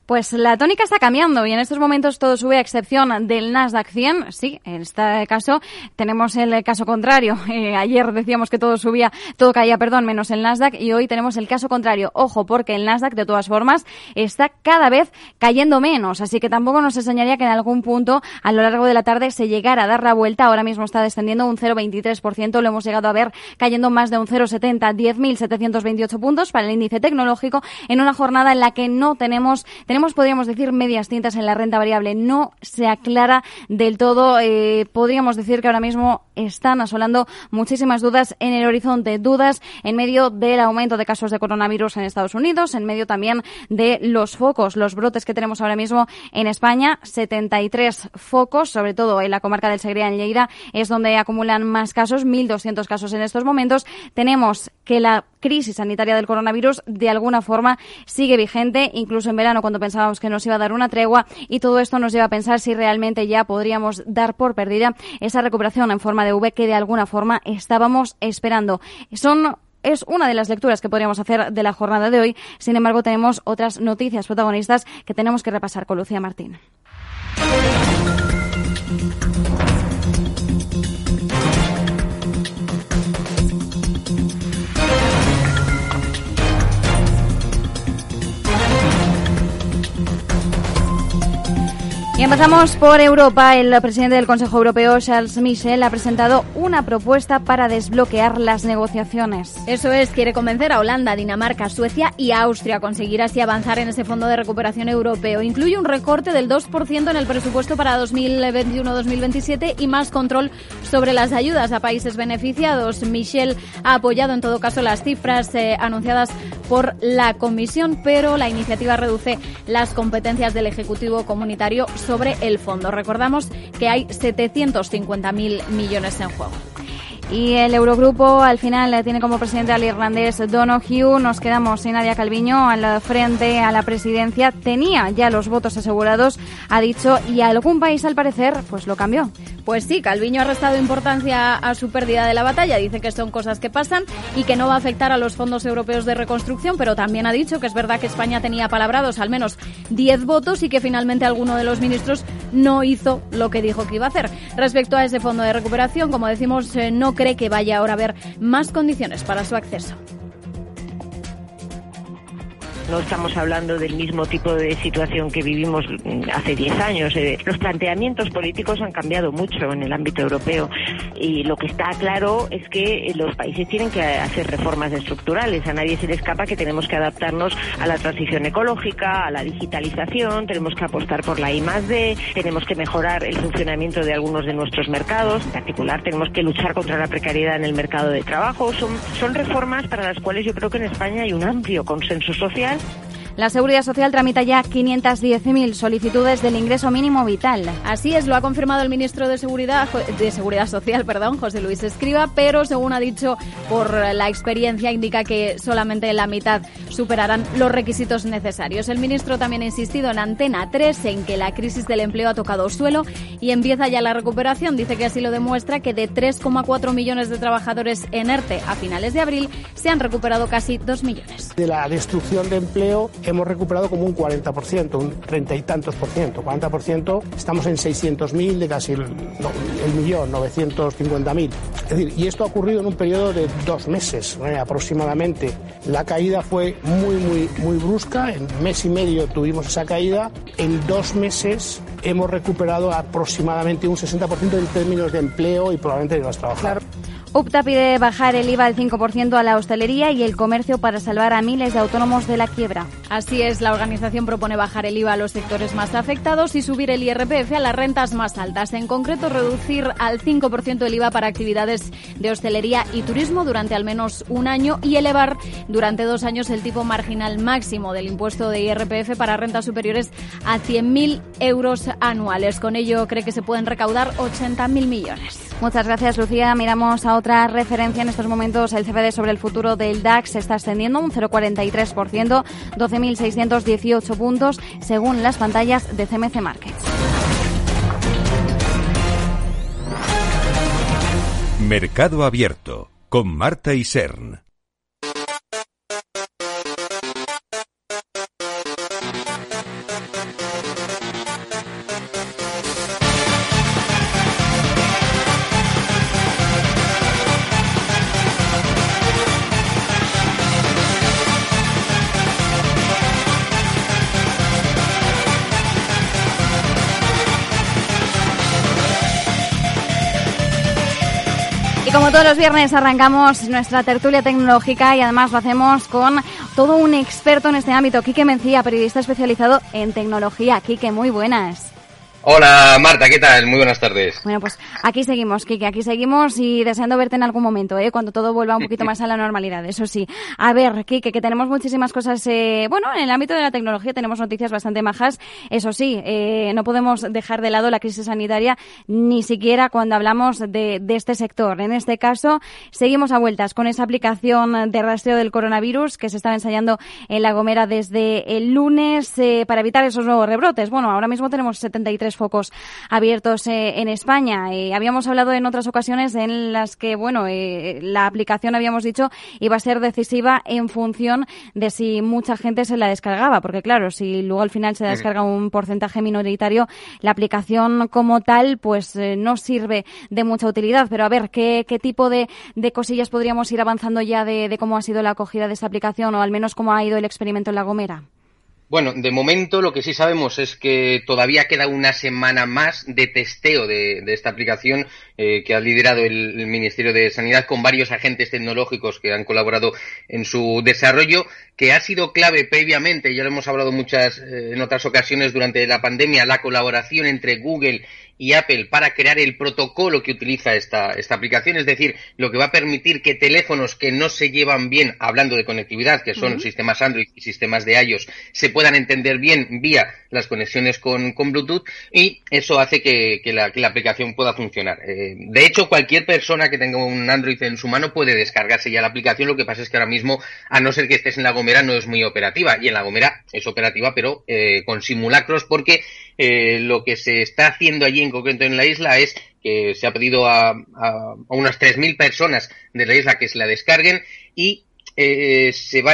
Pues la tónica está cambiando y en estos momentos todo sube a excepción del Nasdaq 100. Sí, en este caso tenemos el caso contrario. Ayer decíamos que todo caía, menos el Nasdaq, y hoy tenemos el caso contrario. Ojo, porque el Nasdaq de todas formas está cada vez cayendo menos, así que tampoco nos extrañaría que en algún punto a lo largo de la tarde se llegara a dar la vuelta. Ahora mismo está descendiendo un 0,23%, lo hemos llegado a ver cayendo más de un 0,70, 10.728 puntos para el índice tecnológico en una jornada en la que no tenemos, podríamos decir, medias tintas en la renta variable. No se aclara del todo. Podríamos decir que ahora mismo están asolando muchísimas dudas en el horizonte. Dudas en medio del aumento de casos de coronavirus en Estados Unidos, en medio también de los focos, los brotes que tenemos ahora mismo en España. 73 focos, sobre todo en la comarca del Segrià, en Lleida, es donde acumulan más casos, 1.200 casos en estos momentos. Tenemos que la crisis sanitaria del coronavirus de alguna forma sigue vigente, incluso en verano, cuando pensábamos que nos iba a dar una tregua, y todo esto nos lleva a pensar si realmente ya podríamos dar por perdida esa recuperación en forma de V que de alguna forma estábamos esperando. Es una de las lecturas que podríamos hacer de la jornada de hoy. Sin embargo, tenemos otras noticias protagonistas que tenemos que repasar con Lucía Martín. Y empezamos por Europa. El presidente del Consejo Europeo, Charles Michel, ha presentado una propuesta para desbloquear las negociaciones. Eso es, quiere convencer a Holanda, Dinamarca, Suecia y Austria a conseguir así avanzar en ese fondo de recuperación europeo. Incluye un recorte del 2% en el presupuesto para 2021-2027 y más control sobre las ayudas a países beneficiados. Michel ha apoyado en todo caso las cifras anunciadas por la Comisión, pero la iniciativa reduce las competencias del Ejecutivo comunitario sobre el fondo. Recordamos que hay 750.000 millones en juego. Y el Eurogrupo al final tiene como presidente al irlandés Donoghue. Nos quedamos sin Nadia Calviño al frente a la presidencia. Tenía ya los votos asegurados, ha dicho, y algún país al parecer pues lo cambió. Pues sí, Calviño ha restado importancia a su pérdida de la batalla. Dice que son cosas que pasan y que no va a afectar a los fondos europeos de reconstrucción, pero también ha dicho que es verdad que España tenía palabrados al menos 10 votos y que finalmente alguno de los ministros no hizo lo que dijo que iba a hacer. Respecto a ese fondo de recuperación, como decimos, no cree que vaya ahora a haber más condiciones para su acceso. No estamos hablando del mismo tipo de situación que vivimos hace 10 años. Los planteamientos políticos han cambiado mucho en el ámbito europeo y lo que está claro es que los países tienen que hacer reformas estructurales. A nadie se le escapa que tenemos que adaptarnos a la transición ecológica, a la digitalización, tenemos que apostar por la I+D, tenemos que mejorar el funcionamiento de algunos de nuestros mercados. En particular, tenemos que luchar contra la precariedad en el mercado de trabajo. Son reformas para las cuales yo creo que en España hay un amplio consenso social. La Seguridad Social tramita ya 510.000 solicitudes del ingreso mínimo vital. Así es, lo ha confirmado el ministro de Seguridad Social, José Luis Escrivá, pero según ha dicho, por la experiencia indica que solamente la mitad superarán los requisitos necesarios. El ministro también ha insistido en Antena 3 en que la crisis del empleo ha tocado suelo y empieza ya la recuperación. Dice que así lo demuestra que de 3,4 millones de trabajadores en ERTE a finales de abril se han recuperado casi 2 millones. De la destrucción de empleo hemos recuperado como un 40%, un 30 y tantos por ciento. 40%, estamos en 600.000 de casi el 1.950.000. Es decir, y esto ha ocurrido en un periodo de 2 meses aproximadamente. La caída fue muy brusca, en mes y medio tuvimos esa caída. En 2 meses hemos recuperado aproximadamente un 60% en términos de empleo y probablemente de los trabajadores. UPTA pide bajar el IVA al 5% a la hostelería y el comercio para salvar a miles de autónomos de la quiebra. Así es, la organización propone bajar el IVA a los sectores más afectados y subir el IRPF a las rentas más altas. En concreto, reducir al 5% el IVA para actividades de hostelería y turismo durante al menos un año y elevar durante 2 años el tipo marginal máximo del impuesto de IRPF para rentas superiores a 100.000 euros anuales. Con ello cree que se pueden recaudar 80.000 millones. Muchas gracias, Lucía. Miramos a otra referencia. En estos momentos el CFD sobre el futuro del DAX se está extendiendo un 0,43%, 12.618 puntos, según las pantallas de CMC Markets. Mercado Abierto, con Marta Isern. Y como todos los viernes arrancamos nuestra tertulia tecnológica y además lo hacemos con todo un experto en este ámbito, Quique Mencía, periodista especializado en tecnología. Quique, muy buenas. Hola Marta, ¿qué tal? Muy buenas tardes. Bueno, pues aquí seguimos, Quique, aquí seguimos y deseando verte en algún momento, cuando todo vuelva un poquito más a la normalidad, eso sí. A ver, Quique, que tenemos muchísimas cosas, en el ámbito de la tecnología tenemos noticias bastante majas, eso sí, no podemos dejar de lado la crisis sanitaria, ni siquiera cuando hablamos de este sector. En este caso, seguimos a vueltas con esa aplicación de rastreo del coronavirus que se estaba ensayando en La Gomera desde el lunes para evitar esos nuevos rebrotes. Bueno, ahora mismo tenemos 73 focos abiertos en España. Habíamos hablado en otras ocasiones en las que, la aplicación, habíamos dicho, iba a ser decisiva en función de si mucha gente se la descargaba, porque claro, si luego al final se descarga un porcentaje minoritario, la aplicación como tal, pues no sirve de mucha utilidad. Pero a ver, ¿qué tipo de cosillas podríamos ir avanzando ya de cómo ha sido la acogida de esta aplicación, o al menos cómo ha ido el experimento en La Gomera? Bueno, de momento lo que sí sabemos es que todavía queda una semana más de testeo de esta aplicación que ha liderado el Ministerio de Sanidad con varios agentes tecnológicos que han colaborado en su desarrollo, que ha sido clave previamente, ya lo hemos hablado en otras ocasiones durante la pandemia, la colaboración entre Google y Apple para crear el protocolo que utiliza esta aplicación, es decir, lo que va a permitir que teléfonos que no se llevan bien, hablando de conectividad, que son sistemas Android y sistemas de iOS, se puedan entender bien vía las conexiones con Bluetooth, y eso hace que la aplicación pueda funcionar. De hecho, cualquier persona que tenga un Android en su mano puede descargarse ya la aplicación. Lo que pasa es que ahora mismo, a no ser que estés en La Gomera, no es muy operativa, y en La Gomera es operativa, pero con simulacros, porque lo que se está haciendo allí en concreto en la isla es que se ha pedido a unas 3.000 personas de la isla que se la descarguen, y se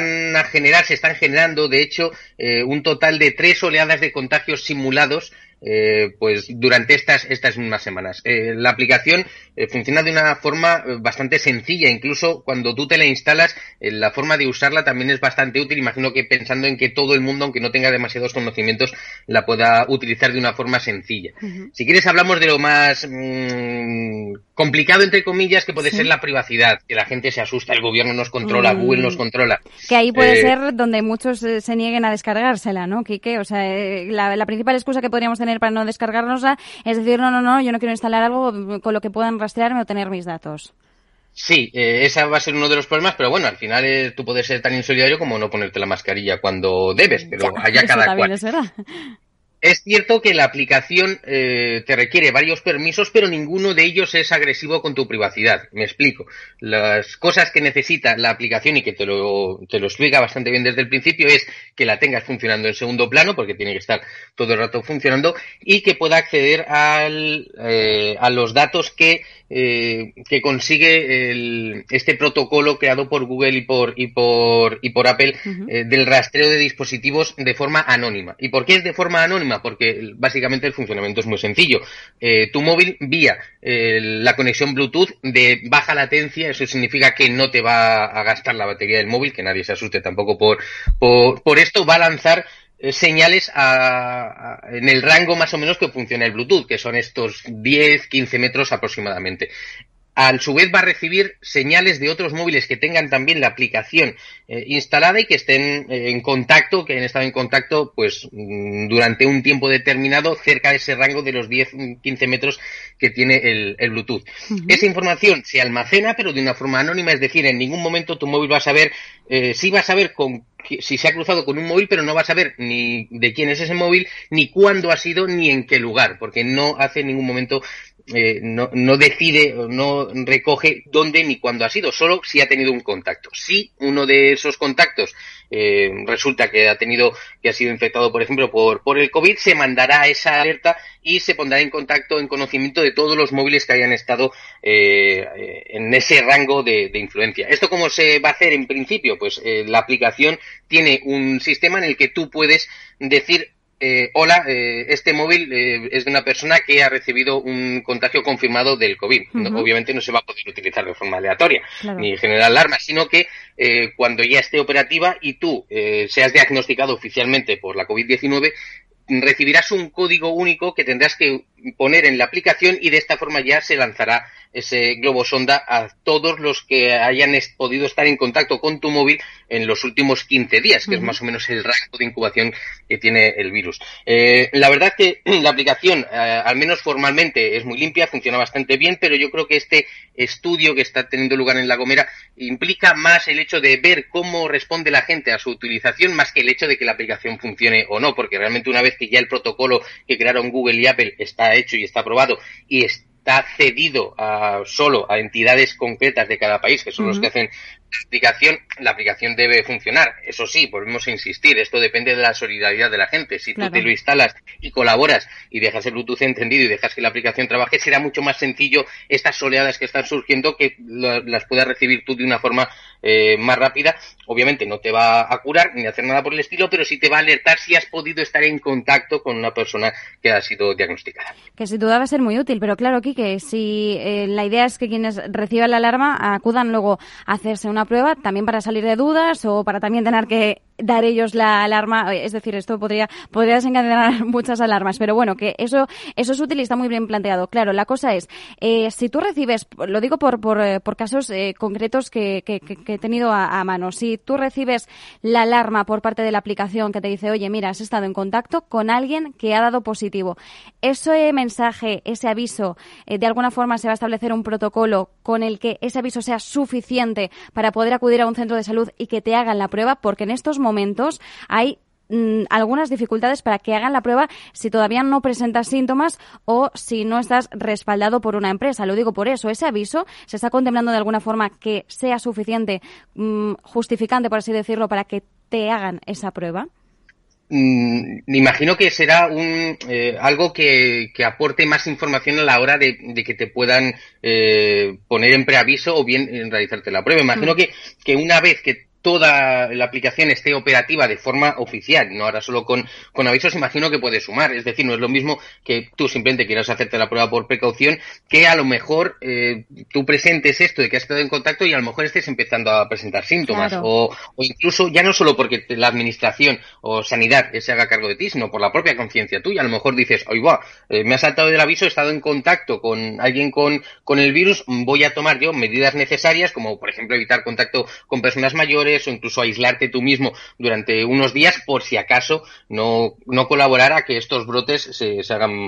están generando, de hecho, un total de 3 oleadas de contagios simulados pues durante estas mismas semanas. La aplicación funciona de una forma bastante sencilla, incluso cuando tú te la instalas, la forma de usarla también es bastante útil. Imagino que pensando en que todo el mundo, aunque no tenga demasiados conocimientos, la pueda utilizar de una forma sencilla. Si quieres, hablamos de lo más complicado, entre comillas, que puede ser la privacidad, que la gente se asusta, el gobierno nos controla, Google nos controla. Que ahí puede ser donde muchos se nieguen a descargársela, ¿no, Quique? O sea, la principal excusa que podríamos tener para no descargárnosla es decir, no, yo no quiero instalar algo con lo que puedan rastrearme o tener mis datos. Sí, ese va a ser uno de los problemas, pero bueno, al final tú puedes ser tan insolidario como no ponerte la mascarilla cuando debes, pero allá cada cual. Es verdad. Es cierto que la aplicación te requiere varios permisos, pero ninguno de ellos es agresivo con tu privacidad. Me explico. Las cosas que necesita la aplicación, y que te lo explica bastante bien desde el principio, es que la tengas funcionando en segundo plano, porque tiene que estar todo el rato funcionando, y que pueda acceder a los datos que consigue este protocolo creado por Google y por Apple del rastreo de dispositivos de forma anónima. ¿Y por qué es de forma anónima? Porque básicamente el funcionamiento es muy sencillo. Tu móvil vía la conexión Bluetooth de baja latencia, eso significa que no te va a gastar la batería del móvil, que nadie se asuste tampoco por esto, va a lanzar señales en el rango más o menos que funciona el Bluetooth, que son estos 10-15 metros aproximadamente. A su vez va a recibir señales de otros móviles que tengan también la aplicación instalada y que estén en contacto, que hayan estado en contacto pues durante un tiempo determinado cerca de ese rango de los 10-15 metros que tiene el Bluetooth. Esa información se almacena, pero de una forma anónima, es decir, en ningún momento tu móvil va a saber, sí va a saber si se ha cruzado con un móvil, pero no va a saber ni de quién es ese móvil, ni cuándo ha sido, ni en qué lugar, porque no hace en ningún momento, no decide o no recoge dónde ni cuándo ha sido, solo si ha tenido un contacto. Si uno de esos contactos resulta que ha sido infectado, por ejemplo, por el COVID, se mandará esa alerta y se pondrá en contacto, en conocimiento de todos los móviles que hayan estado en ese rango de influencia. ¿Esto cómo se va a hacer en principio? Pues la aplicación tiene un sistema en el que tú puedes decir: hola, este móvil es de una persona que ha recibido un contagio confirmado del COVID. Obviamente no se va a poder utilizar de forma aleatoria, ni generar alarmas, sino que cuando ya esté operativa y tú seas diagnosticado oficialmente por la COVID-19, recibirás un código único que tendrás que poner en la aplicación y de esta forma ya se lanzará ese globo sonda a todos los que hayan podido estar en contacto con tu móvil en los últimos 15 días, que es más o menos el rango de incubación que tiene el virus. La verdad que la aplicación, al menos formalmente, es muy limpia, funciona bastante bien, pero yo creo que este estudio que está teniendo lugar en La Gomera implica más el hecho de ver cómo responde la gente a su utilización, más que el hecho de que la aplicación funcione o no, porque realmente una vez que ya el protocolo que crearon Google y Apple está hecho y está aprobado y está cedido solo a entidades concretas de cada país, que son los que hacen la aplicación debe funcionar. Eso sí, volvemos a insistir, esto depende de la solidaridad de la gente. Si tú te lo instalas y colaboras y dejas el Bluetooth encendido y dejas que la aplicación trabaje, será mucho más sencillo estas oleadas que están surgiendo que las puedas recibir tú de una forma más rápida. Obviamente no te va a curar ni a hacer nada por el estilo, pero sí te va a alertar si has podido estar en contacto con una persona que ha sido diagnosticada. Que sin duda va a ser muy útil, pero claro, Quique, si la idea es que quienes reciban la alarma acudan luego a hacerse una prueba, también para salir de dudas o para también tener que dar ellos la alarma, es decir, esto podría desencadenar muchas alarmas, pero bueno, que eso es útil y está muy bien planteado. Claro, la cosa es, si tú recibes, lo digo por casos concretos que he tenido a mano, si tú recibes la alarma por parte de la aplicación que te dice, oye, mira, has estado en contacto con alguien que ha dado positivo, ese mensaje, ese aviso, de alguna forma se va a establecer un protocolo con el que ese aviso sea suficiente para poder acudir a un centro de salud y que te hagan la prueba, porque en estos momentos hay algunas dificultades para que hagan la prueba si todavía no presentas síntomas o si no estás respaldado por una empresa. Lo digo por eso, ese aviso se está contemplando de alguna forma que sea suficiente, justificante, por así decirlo, para que te hagan esa prueba. Me imagino que será algo que aporte más información a la hora de que te puedan poner en preaviso o bien realizarte la prueba. Imagino que una vez que toda la aplicación esté operativa de forma oficial, no ahora solo con avisos, imagino que puede sumar. Es decir, no es lo mismo que tú simplemente quieras hacerte la prueba por precaución, que a lo mejor tú presentes esto de que has estado en contacto y a lo mejor estés empezando a presentar síntomas. Claro. O incluso, ya no solo porque la administración o sanidad se haga cargo de ti, sino por la propia conciencia tuya. A lo mejor dices, oye, me ha saltado del aviso, he estado en contacto con alguien con el virus, voy a tomar yo medidas necesarias, como por ejemplo evitar contacto con personas mayores, o incluso aislarte tú mismo durante unos días por si acaso no colaborar a que estos brotes se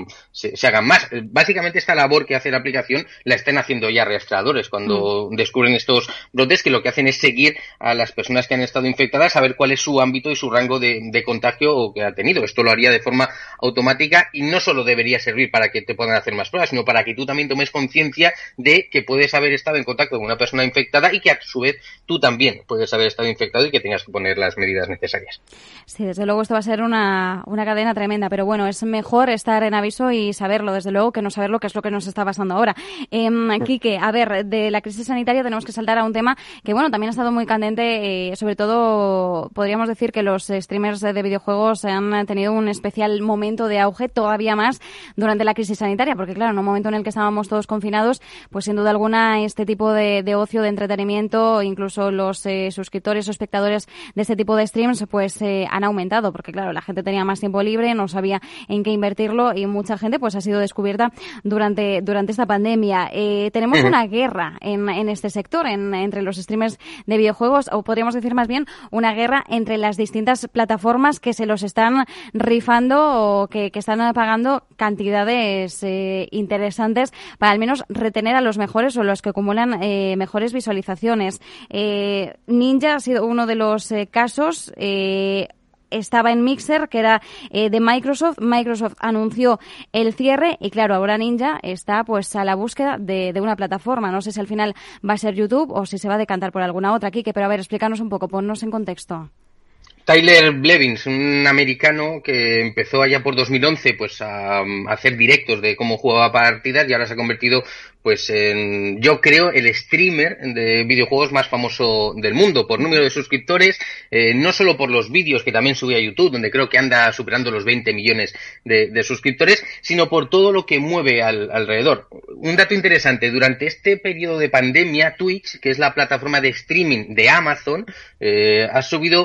hagan más. Básicamente esta labor que hace la aplicación la están haciendo ya rastreadores cuando descubren estos brotes, que lo que hacen es seguir a las personas que han estado infectadas, saber cuál es su ámbito y su rango de contagio que ha tenido. Esto lo haría de forma automática y no solo debería servir para que te puedan hacer más pruebas, sino para que tú también tomes conciencia de que puedes haber estado en contacto con una persona infectada y que a su vez tú también puedes haber estado infectado y que tengas que poner las medidas necesarias. Sí, desde luego esto va a ser una cadena tremenda, pero bueno, es mejor estar en aviso y saberlo, desde luego, que no saberlo, que es lo que nos está pasando ahora. Quique, a ver, de la crisis sanitaria tenemos que saltar a un tema que, bueno, también ha estado muy candente, sobre todo podríamos decir que los streamers de videojuegos han tenido un especial momento de auge, todavía más durante la crisis sanitaria, porque claro, en un momento en el que estábamos todos confinados, pues sin duda alguna este tipo de ocio, de entretenimiento, incluso los suscriptores o espectadores de este tipo de streams pues han aumentado, porque claro, la gente tenía más tiempo libre, no sabía en qué invertirlo y mucha gente pues ha sido descubierta durante esta pandemia. Tenemos una guerra en este sector, entre los streamers de videojuegos, o podríamos decir más bien una guerra entre las distintas plataformas que se los están rifando o que están pagando cantidades interesantes para al menos retener a los mejores o los que acumulan mejores visualizaciones. Ninja ha sido uno de los casos. Estaba en Mixer, que era de Microsoft. Microsoft anunció el cierre y claro, ahora Ninja está pues a la búsqueda de una plataforma. No sé si al final va a ser YouTube o si se va a decantar por alguna otra, Quique, pero a ver, explícanos un poco, ponnos en contexto. Tyler Blevins, un americano que empezó allá por 2011 pues a hacer directos de cómo jugaba partidas y ahora se ha convertido pues yo creo el streamer de videojuegos más famoso del mundo por número de suscriptores, no solo por los vídeos que también sube a YouTube, donde creo que anda superando los 20 millones de suscriptores, sino por todo lo que mueve alrededor. Un dato interesante, durante este periodo de pandemia, Twitch, que es la plataforma de streaming de Amazon, ha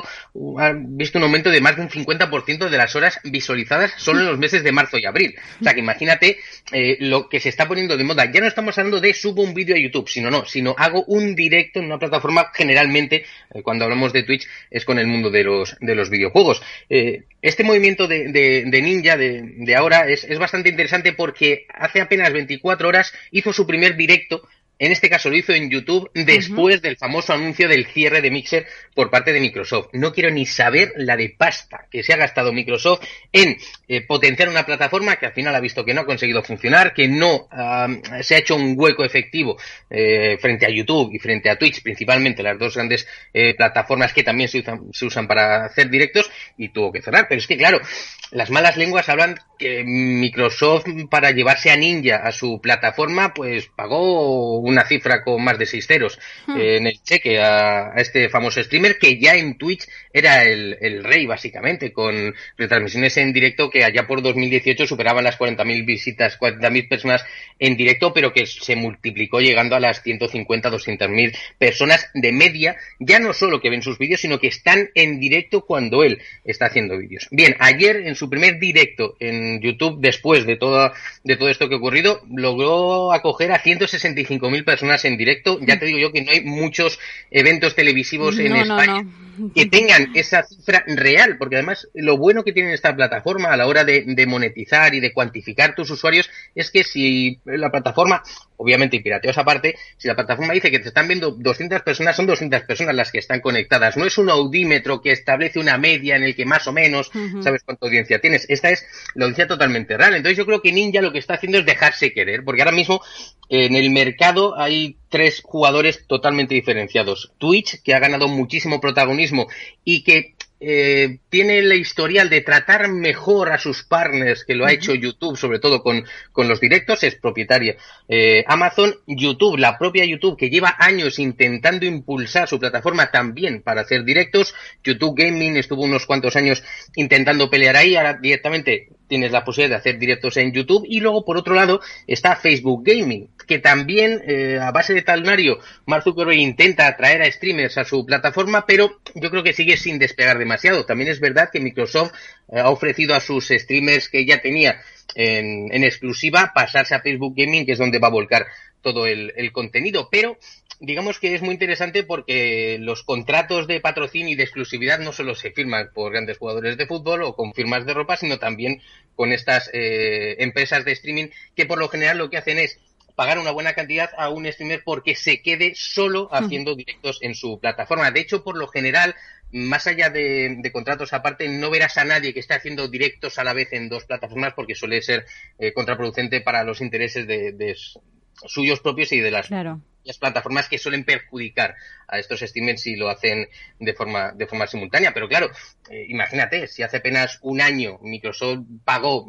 visto un aumento de más de un 50% de las horas visualizadas solo en los meses de marzo y abril. O sea que imagínate lo que se está poniendo de moda. Ya no estamos hablando de subo un vídeo a YouTube, sino hago un directo en una plataforma. Generalmente, cuando hablamos de Twitch, es con el mundo de los videojuegos. Este movimiento de Ninja de ahora es bastante interesante porque hace apenas 24 horas hizo su primer directo. En este caso lo hizo en YouTube después del famoso anuncio del cierre de Mixer por parte de Microsoft. No quiero ni saber la de pasta que se ha gastado Microsoft en potenciar una plataforma que al final ha visto que no ha conseguido funcionar, que no se ha hecho un hueco efectivo frente a YouTube y frente a Twitch, principalmente las dos grandes plataformas que también se usan para hacer directos, y tuvo que cerrar. Pero es que claro, las malas lenguas hablan que Microsoft, para llevarse a Ninja a su plataforma, pues pagó una cifra con más de 6 ceros en el cheque a este famoso streamer, que ya en Twitch era el rey, básicamente, con retransmisiones en directo que allá por 2018 superaban las 40.000 visitas, 40.000 personas en directo, pero que se multiplicó llegando a las 150, 200.000 personas de media, ya no solo que ven sus vídeos, sino que están en directo cuando él está haciendo vídeos. Bien, ayer en su primer directo en YouTube, después de todo esto que ha ocurrido, logró acoger a 165.000 personas en directo. Ya te digo yo que no hay muchos eventos televisivos en España que tengan esa cifra real, porque además lo bueno que tiene esta plataforma a la hora de monetizar y de cuantificar tus usuarios es que si la plataforma, obviamente y pirateos aparte, si la plataforma dice que te están viendo 200 personas, son 200 personas las que están conectadas. No es un audímetro que establece una media en el que más o menos sabes cuánta audiencia tienes. Esta es la audiencia totalmente real. Entonces yo creo que Ninja lo que está haciendo es dejarse querer, porque ahora mismo en el mercado hay 3 jugadores totalmente diferenciados. Twitch, que ha ganado muchísimo protagonismo y que tiene el historial de tratar mejor a sus partners, que lo ha hecho YouTube, sobre todo con los directos, es propietaria. Amazon, YouTube, la propia YouTube, que lleva años intentando impulsar su plataforma también para hacer directos. YouTube Gaming estuvo unos cuantos años intentando pelear ahí, ahora directamente tienes la posibilidad de hacer directos en YouTube. Y luego, por otro lado, está Facebook Gaming, que también, a base de talonario, Mark Zuckerberg intenta atraer a streamers a su plataforma, pero yo creo que sigue sin despegar demasiado. También es verdad que Microsoft ha ofrecido a sus streamers que ya tenía en exclusiva pasarse a Facebook Gaming, que es donde va a volcar todo el contenido, pero digamos que es muy interesante porque los contratos de patrocinio y de exclusividad no solo se firman por grandes jugadores de fútbol o con firmas de ropa, sino también con estas empresas de streaming que por lo general lo que hacen es pagar una buena cantidad a un streamer porque se quede solo haciendo directos en su plataforma. De hecho, por lo general, más allá de contratos aparte, no verás a nadie que esté haciendo directos a la vez en 2 plataformas porque suele ser contraproducente para los intereses de suyos propios y de las plataformas que suelen perjudicar a estos streamers si lo hacen de forma simultánea. Pero claro, imagínate, si hace apenas un año Microsoft pagó,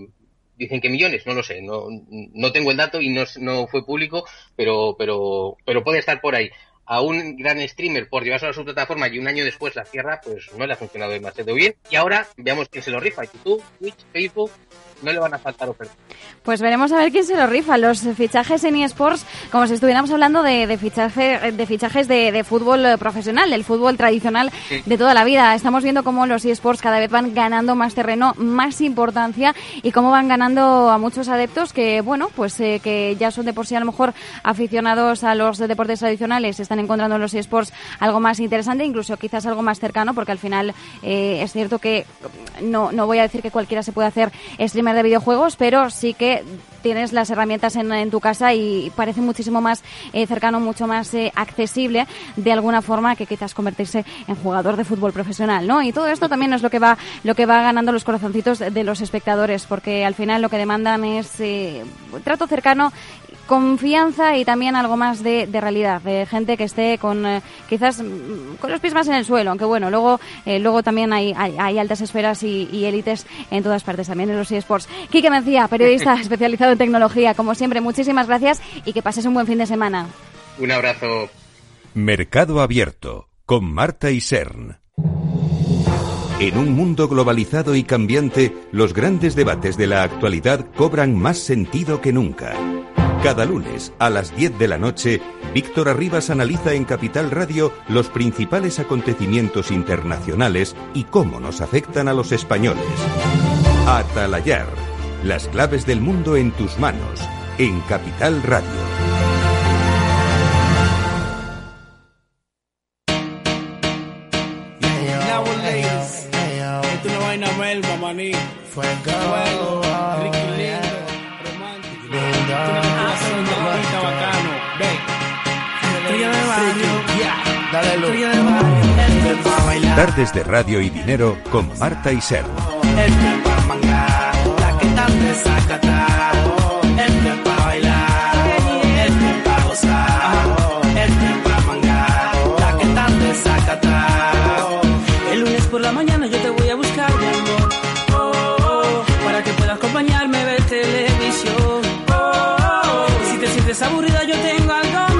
dicen que millones, no lo sé, no tengo el dato y no fue público, pero puede estar por ahí, a un gran streamer por llevarse a su plataforma y un año después la cierra, pues no le ha funcionado demasiado bien. Y ahora veamos quién se lo rifa. YouTube, Twitch, Facebook, no le van a faltar ofertas. Pues veremos a ver quién se lo rifa. Los fichajes en eSports, como si estuviéramos hablando de fichajes de fútbol profesional, del fútbol tradicional de toda la vida. Estamos viendo cómo los eSports cada vez van ganando más terreno, más importancia, y cómo van ganando a muchos adeptos que, bueno, pues que ya son de por sí a lo mejor aficionados a los deportes tradicionales, están encontrando en los eSports algo más interesante, incluso quizás algo más cercano, porque al final es cierto que no voy a decir que cualquiera se puede hacer streamer de videojuegos, pero sí que tienes las herramientas en tu casa y parece muchísimo más cercano, mucho más accesible de alguna forma que quizás convertirse en jugador de fútbol profesional, ¿no? Y todo esto también es lo que va ganando los corazoncitos de los espectadores, porque al final lo que demandan es trato cercano confianza y también algo más de realidad, de gente que esté con quizás con los pies más en el suelo, aunque bueno, luego también hay altas esferas y élites en todas partes, también en los eSports. Quique Mencía, periodista especializado en tecnología, como siempre, muchísimas gracias y que pases un buen fin de semana. Un abrazo. Mercado Abierto, con Marta Isern. En un mundo globalizado y cambiante, los grandes debates de la actualidad cobran más sentido que nunca. Cada lunes, a las 10 de la noche, Víctor Arribas analiza en Capital Radio los principales acontecimientos internacionales y cómo nos afectan a los españoles. Atalayar, las claves del mundo en tus manos, en Capital Radio. Fuego, Ricky lindo, romántico, bacano, ve. Tardes de Radio y Dinero con Marta Isern. El lunes por la mañana yo te voy a buscar, mi amor, para que puedas acompañarme, ver televisión. Si te sientes aburrida yo tengo algo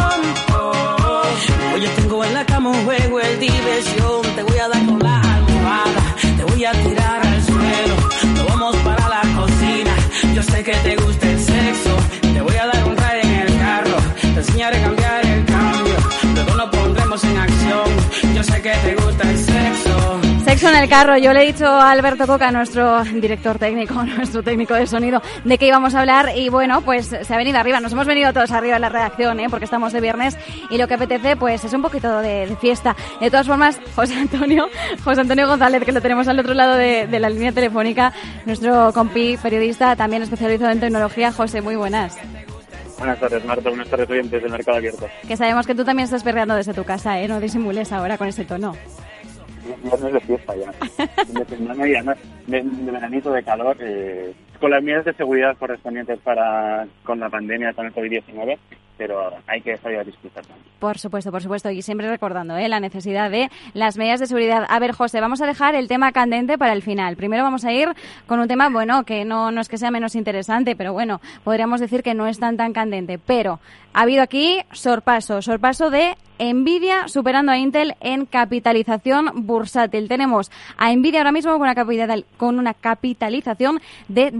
mejor. Hoy yo tengo en la cama un juego de diversión. Te voy a dar con la almohada, te voy a tirar al suelo. Nos vamos para la cocina, yo sé que te gusta el sexo. Te voy a dar un ride en el carro, te enseñaré a cambiar el cambio. Luego nos pondremos en acción, yo sé que te gusta el sexo. Sexo en el carro. Yo le he dicho a Alberto Coca, nuestro director técnico, nuestro técnico de sonido, de qué íbamos a hablar y bueno, pues se ha venido arriba. Nos hemos venido todos arriba en la redacción, porque estamos de viernes y lo que apetece pues es un poquito de fiesta. De todas formas, José Antonio González, que lo tenemos al otro lado de la línea telefónica, nuestro compi periodista, también especializado en tecnología. José, muy buenas. Buenas tardes, Marta. Buenas tardes, oyentes del Mercado Abierto. Que sabemos que tú también estás perreando desde tu casa, no disimules ahora con ese tono. Viernes de fiesta ya. De semana y además de veranito, de calor, con las medidas de seguridad correspondientes con la pandemia, con el COVID-19, pero hay que salir a disfrutar también. Por supuesto, y siempre recordando la necesidad de las medidas de seguridad. A ver, José, vamos a dejar el tema candente para el final. Primero vamos a ir con un tema, bueno, que no es que sea menos interesante, pero bueno, podríamos decir que no es tan candente, pero ha habido aquí sorpaso de Nvidia superando a Intel en capitalización bursátil. Tenemos a Nvidia ahora mismo con una capitalización de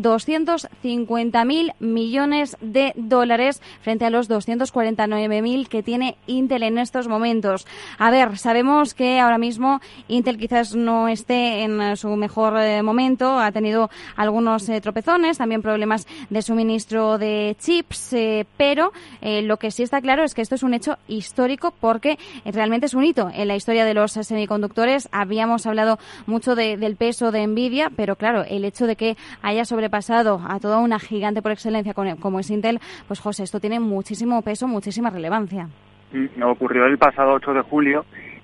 250.000 millones de dólares frente a los 249.000 que tiene Intel en estos momentos. A ver, sabemos que ahora mismo Intel quizás no esté en su mejor momento, ha tenido algunos tropezones, también problemas de suministro de chips, pero lo que sí está claro es que esto es un hecho histórico porque realmente es un hito en la historia de los semiconductores. Habíamos hablado mucho del peso de Nvidia, pero claro, el hecho de que haya sobrepasado a toda una gigante por excelencia como es Intel, pues José, esto tiene muchísimo peso, muchísima relevancia. Ocurrió el pasado 8 de julio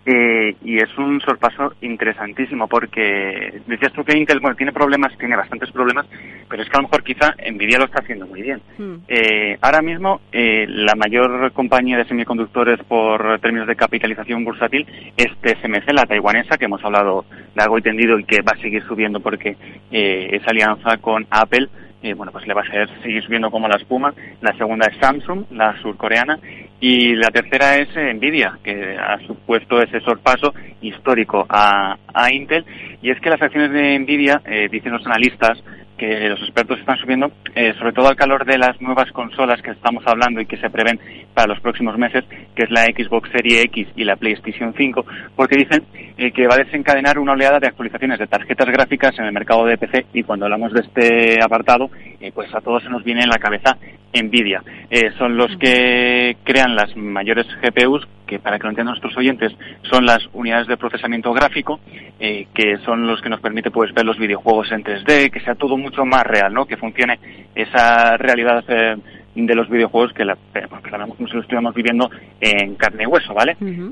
y es un sorpaso interesantísimo porque decías tú que Intel, tiene bastantes problemas, pero es que a lo mejor quizá Nvidia lo está haciendo muy bien. Ahora mismo la mayor compañía de semiconductores por términos de capitalización bursátil es TSMC, la taiwanesa, que hemos hablado largo y tendido y que va a seguir subiendo porque esa alianza con Apple pues le va a seguir subiendo como la espuma. La segunda es Samsung, la surcoreana, y la tercera es Nvidia, que ha supuesto ese sorpaso histórico a Intel. Y es que las acciones de Nvidia, dicen los analistas, que los expertos están subiendo, sobre todo al calor de las nuevas consolas que estamos hablando y que se prevén para los próximos meses, que es la Xbox Series X y la PlayStation 5, porque dicen que va a desencadenar una oleada de actualizaciones de tarjetas gráficas en el mercado de PC, y cuando hablamos de este apartado, pues a todos se nos viene en la cabeza Nvidia. Son los que crean las mayores GPUs, que para que lo entiendan nuestros oyentes son las unidades de procesamiento gráfico, que son los que nos permite pues ver los videojuegos en 3D, que sea todo mucho más real, ¿no? Que funcione esa realidad de los videojuegos que la vemos como si lo estuviéramos viviendo en carne y hueso, ¿vale? Uh-huh.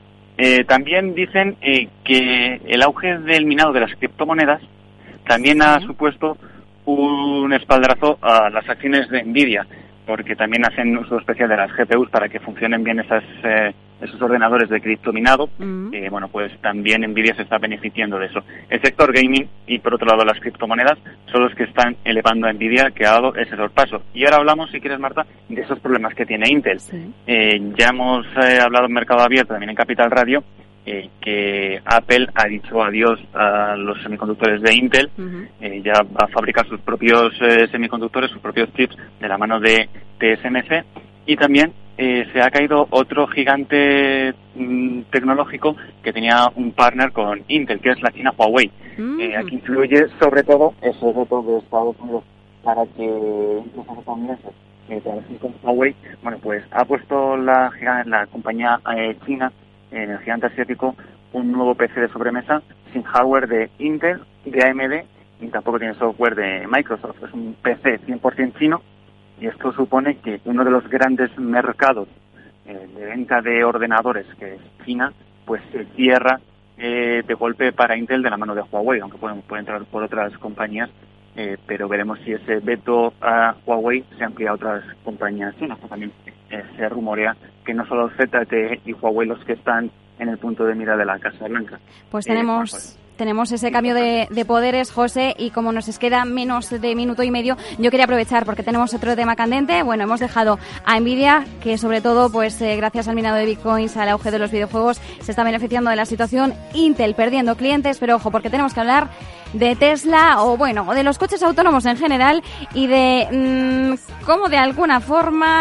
También dicen que el auge del minado de las criptomonedas también ha supuesto un espaldarazo a las acciones de Nvidia, porque también hacen uso especial de las GPUs para que funcionen bien esos ordenadores de criptominado. Bueno, pues también Nvidia se está beneficiando de eso. El sector gaming y por otro lado las criptomonedas son los que están elevando a Nvidia, que ha dado ese sorpaso. Y ahora hablamos, si quieres, Marta, de esos problemas que tiene Intel. Sí. Ya hemos hablado en Mercado Abierto, también en Capital Radio, que Apple ha dicho adiós a los semiconductores de Intel. Ya va a fabricar sus propios semiconductores, sus propios chips de la mano de TSMC. Y también se ha caído otro gigante tecnológico que tenía un partner con Intel, que es la china Huawei. Aquí influye sobre todo ese reto de Estados Unidos para que empresas estadounidenses trabajen con Huawei. Bueno, pues ha puesto la compañía china, en el gigante asiático, un nuevo PC de sobremesa sin hardware de Intel, de AMD, y tampoco tiene software de Microsoft. Es un PC 100% chino, y esto supone que uno de los grandes mercados de venta de ordenadores, que es China, pues se cierra de golpe para Intel de la mano de Huawei, aunque puede entrar por otras compañías, pero veremos si ese veto a Huawei se amplía a otras compañías chinas. También se rumorea que no solo ZTE y Huawei los que están en el punto de mira de la Casa Blanca. Pues tenemos ese cambio de poderes, José, y como nos queda menos de minuto y medio, yo quería aprovechar porque tenemos otro tema candente. Bueno, hemos dejado a Nvidia, que sobre todo, pues gracias al minado de bitcoins, al auge de los videojuegos, se está beneficiando de la situación. Intel perdiendo clientes, pero ojo, porque tenemos que hablar de Tesla o de los coches autónomos en general y de cómo de alguna forma,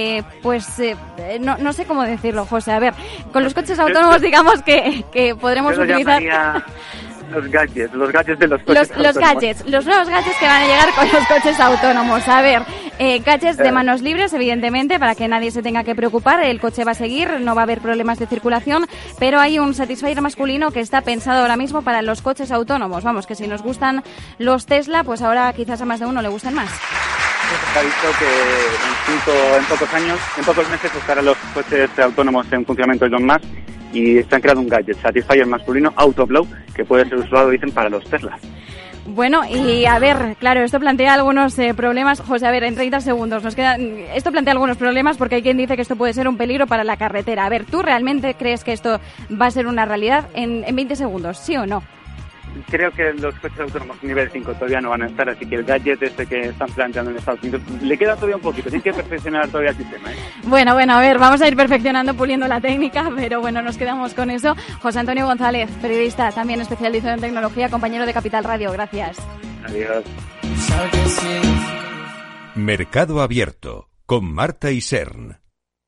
no sé cómo decirlo, José. A ver, con los coches autónomos digamos que podremos utilizar... Los gadgets de los coches autónomos. Los nuevos gadgets que van a llegar con los coches autónomos. A ver, gadgets de manos libres, evidentemente, para que nadie se tenga que preocupar. El coche va a seguir, no va a haber problemas de circulación, pero hay un Satisfyer masculino que está pensado ahora mismo para los coches autónomos. Vamos, que si nos gustan los Tesla, pues ahora quizás a más de uno le gusten más. Se ha visto que en pocos meses estarán los coches autónomos en funcionamiento de Elon Musk, y se han creado un gadget, Satisfyer masculino, Autoblow, que puede ser usado, dicen, para los Teslas. Bueno, y a ver, claro, esto plantea algunos problemas. José, a ver, en 30 segundos nos queda. Esto plantea algunos problemas porque hay quien dice que esto puede ser un peligro para la carretera. A ver, ¿tú realmente crees que esto va a ser una realidad en 20 segundos, sí o no? Creo que los coches autónomos nivel 5 todavía no van a estar, así que el gadget que están planteando en Estados Unidos le queda todavía un poquito, tiene que perfeccionar todavía el sistema. Bueno, a ver, vamos a ir perfeccionando, puliendo la técnica, pero bueno, nos quedamos con eso. José Antonio González, periodista, también especializado en tecnología, compañero de Capital Radio, gracias. Adiós. Mercado Abierto, con Marta Isern.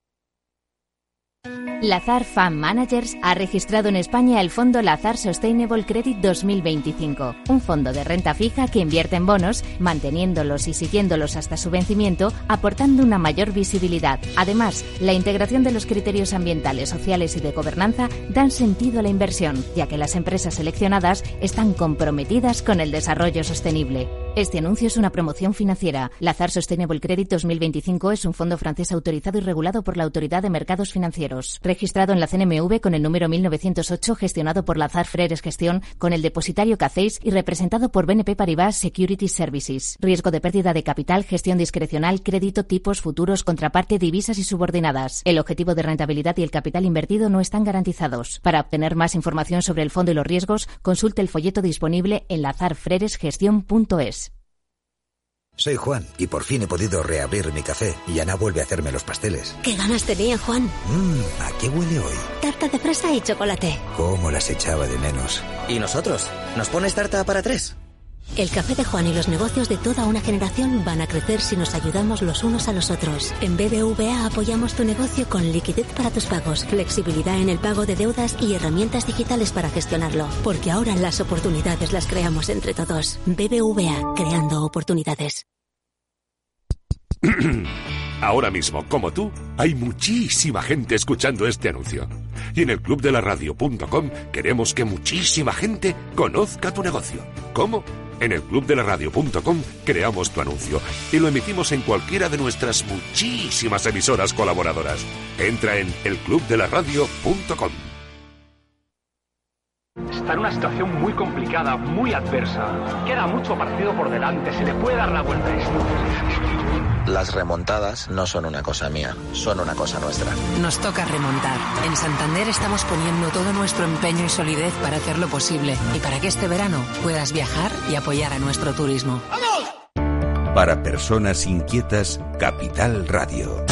Lazard Fund Managers ha registrado en España el fondo Lazard Sustainable Credit 2025, un fondo de renta fija que invierte en bonos, manteniéndolos y siguiéndolos hasta su vencimiento, aportando una mayor visibilidad. Además, la integración de los criterios ambientales, sociales y de gobernanza dan sentido a la inversión, ya que las empresas seleccionadas están comprometidas con el desarrollo sostenible. Este anuncio es una promoción financiera. Lazard Sustainable Credit 2025 es un fondo francés autorizado y regulado por la Autoridad de Mercados Financieros. Registrado en la CNMV con el número 1908, gestionado por Lazard Freres Gestión con el depositario CACEIS y representado por BNP Paribas Securities Services. Riesgo de pérdida de capital, gestión discrecional, crédito, tipos, futuros, contraparte, divisas y subordinadas. El objetivo de rentabilidad y el capital invertido no están garantizados. Para obtener más información sobre el fondo y los riesgos, consulte el folleto disponible en lazardfreresgestion.es. Soy Juan y por fin he podido reabrir mi café y Ana vuelve a hacerme los pasteles. ¿Qué ganas tenía, Juan? ¿A qué huele hoy? Tarta de fresa y chocolate. ¿Cómo las echaba de menos? ¿Y nosotros? ¿Nos pones tarta para 3? El café de Juan y los negocios de toda una generación van a crecer si nos ayudamos los unos a los otros. En BBVA apoyamos tu negocio con liquidez para tus pagos, flexibilidad en el pago de deudas y herramientas digitales para gestionarlo. Porque ahora las oportunidades las creamos entre todos. BBVA, creando oportunidades. Ahora mismo, como tú, hay muchísima gente escuchando este anuncio. Y en el clubdelaradio.com queremos que muchísima gente conozca tu negocio. ¿Cómo? En el clubdelaradio.com creamos tu anuncio y lo emitimos en cualquiera de nuestras muchísimas emisoras colaboradoras. Entra en elclubdelaradio.com. Está en una situación muy complicada, muy adversa. Queda mucho partido por delante, se le puede dar la vuelta a esto. Las remontadas no son una cosa mía, son una cosa nuestra. Nos toca remontar. En Santander estamos poniendo todo nuestro empeño y solidez para hacerlo posible y para que este verano puedas viajar y apoyar a nuestro turismo. Para personas inquietas, Capital Radio.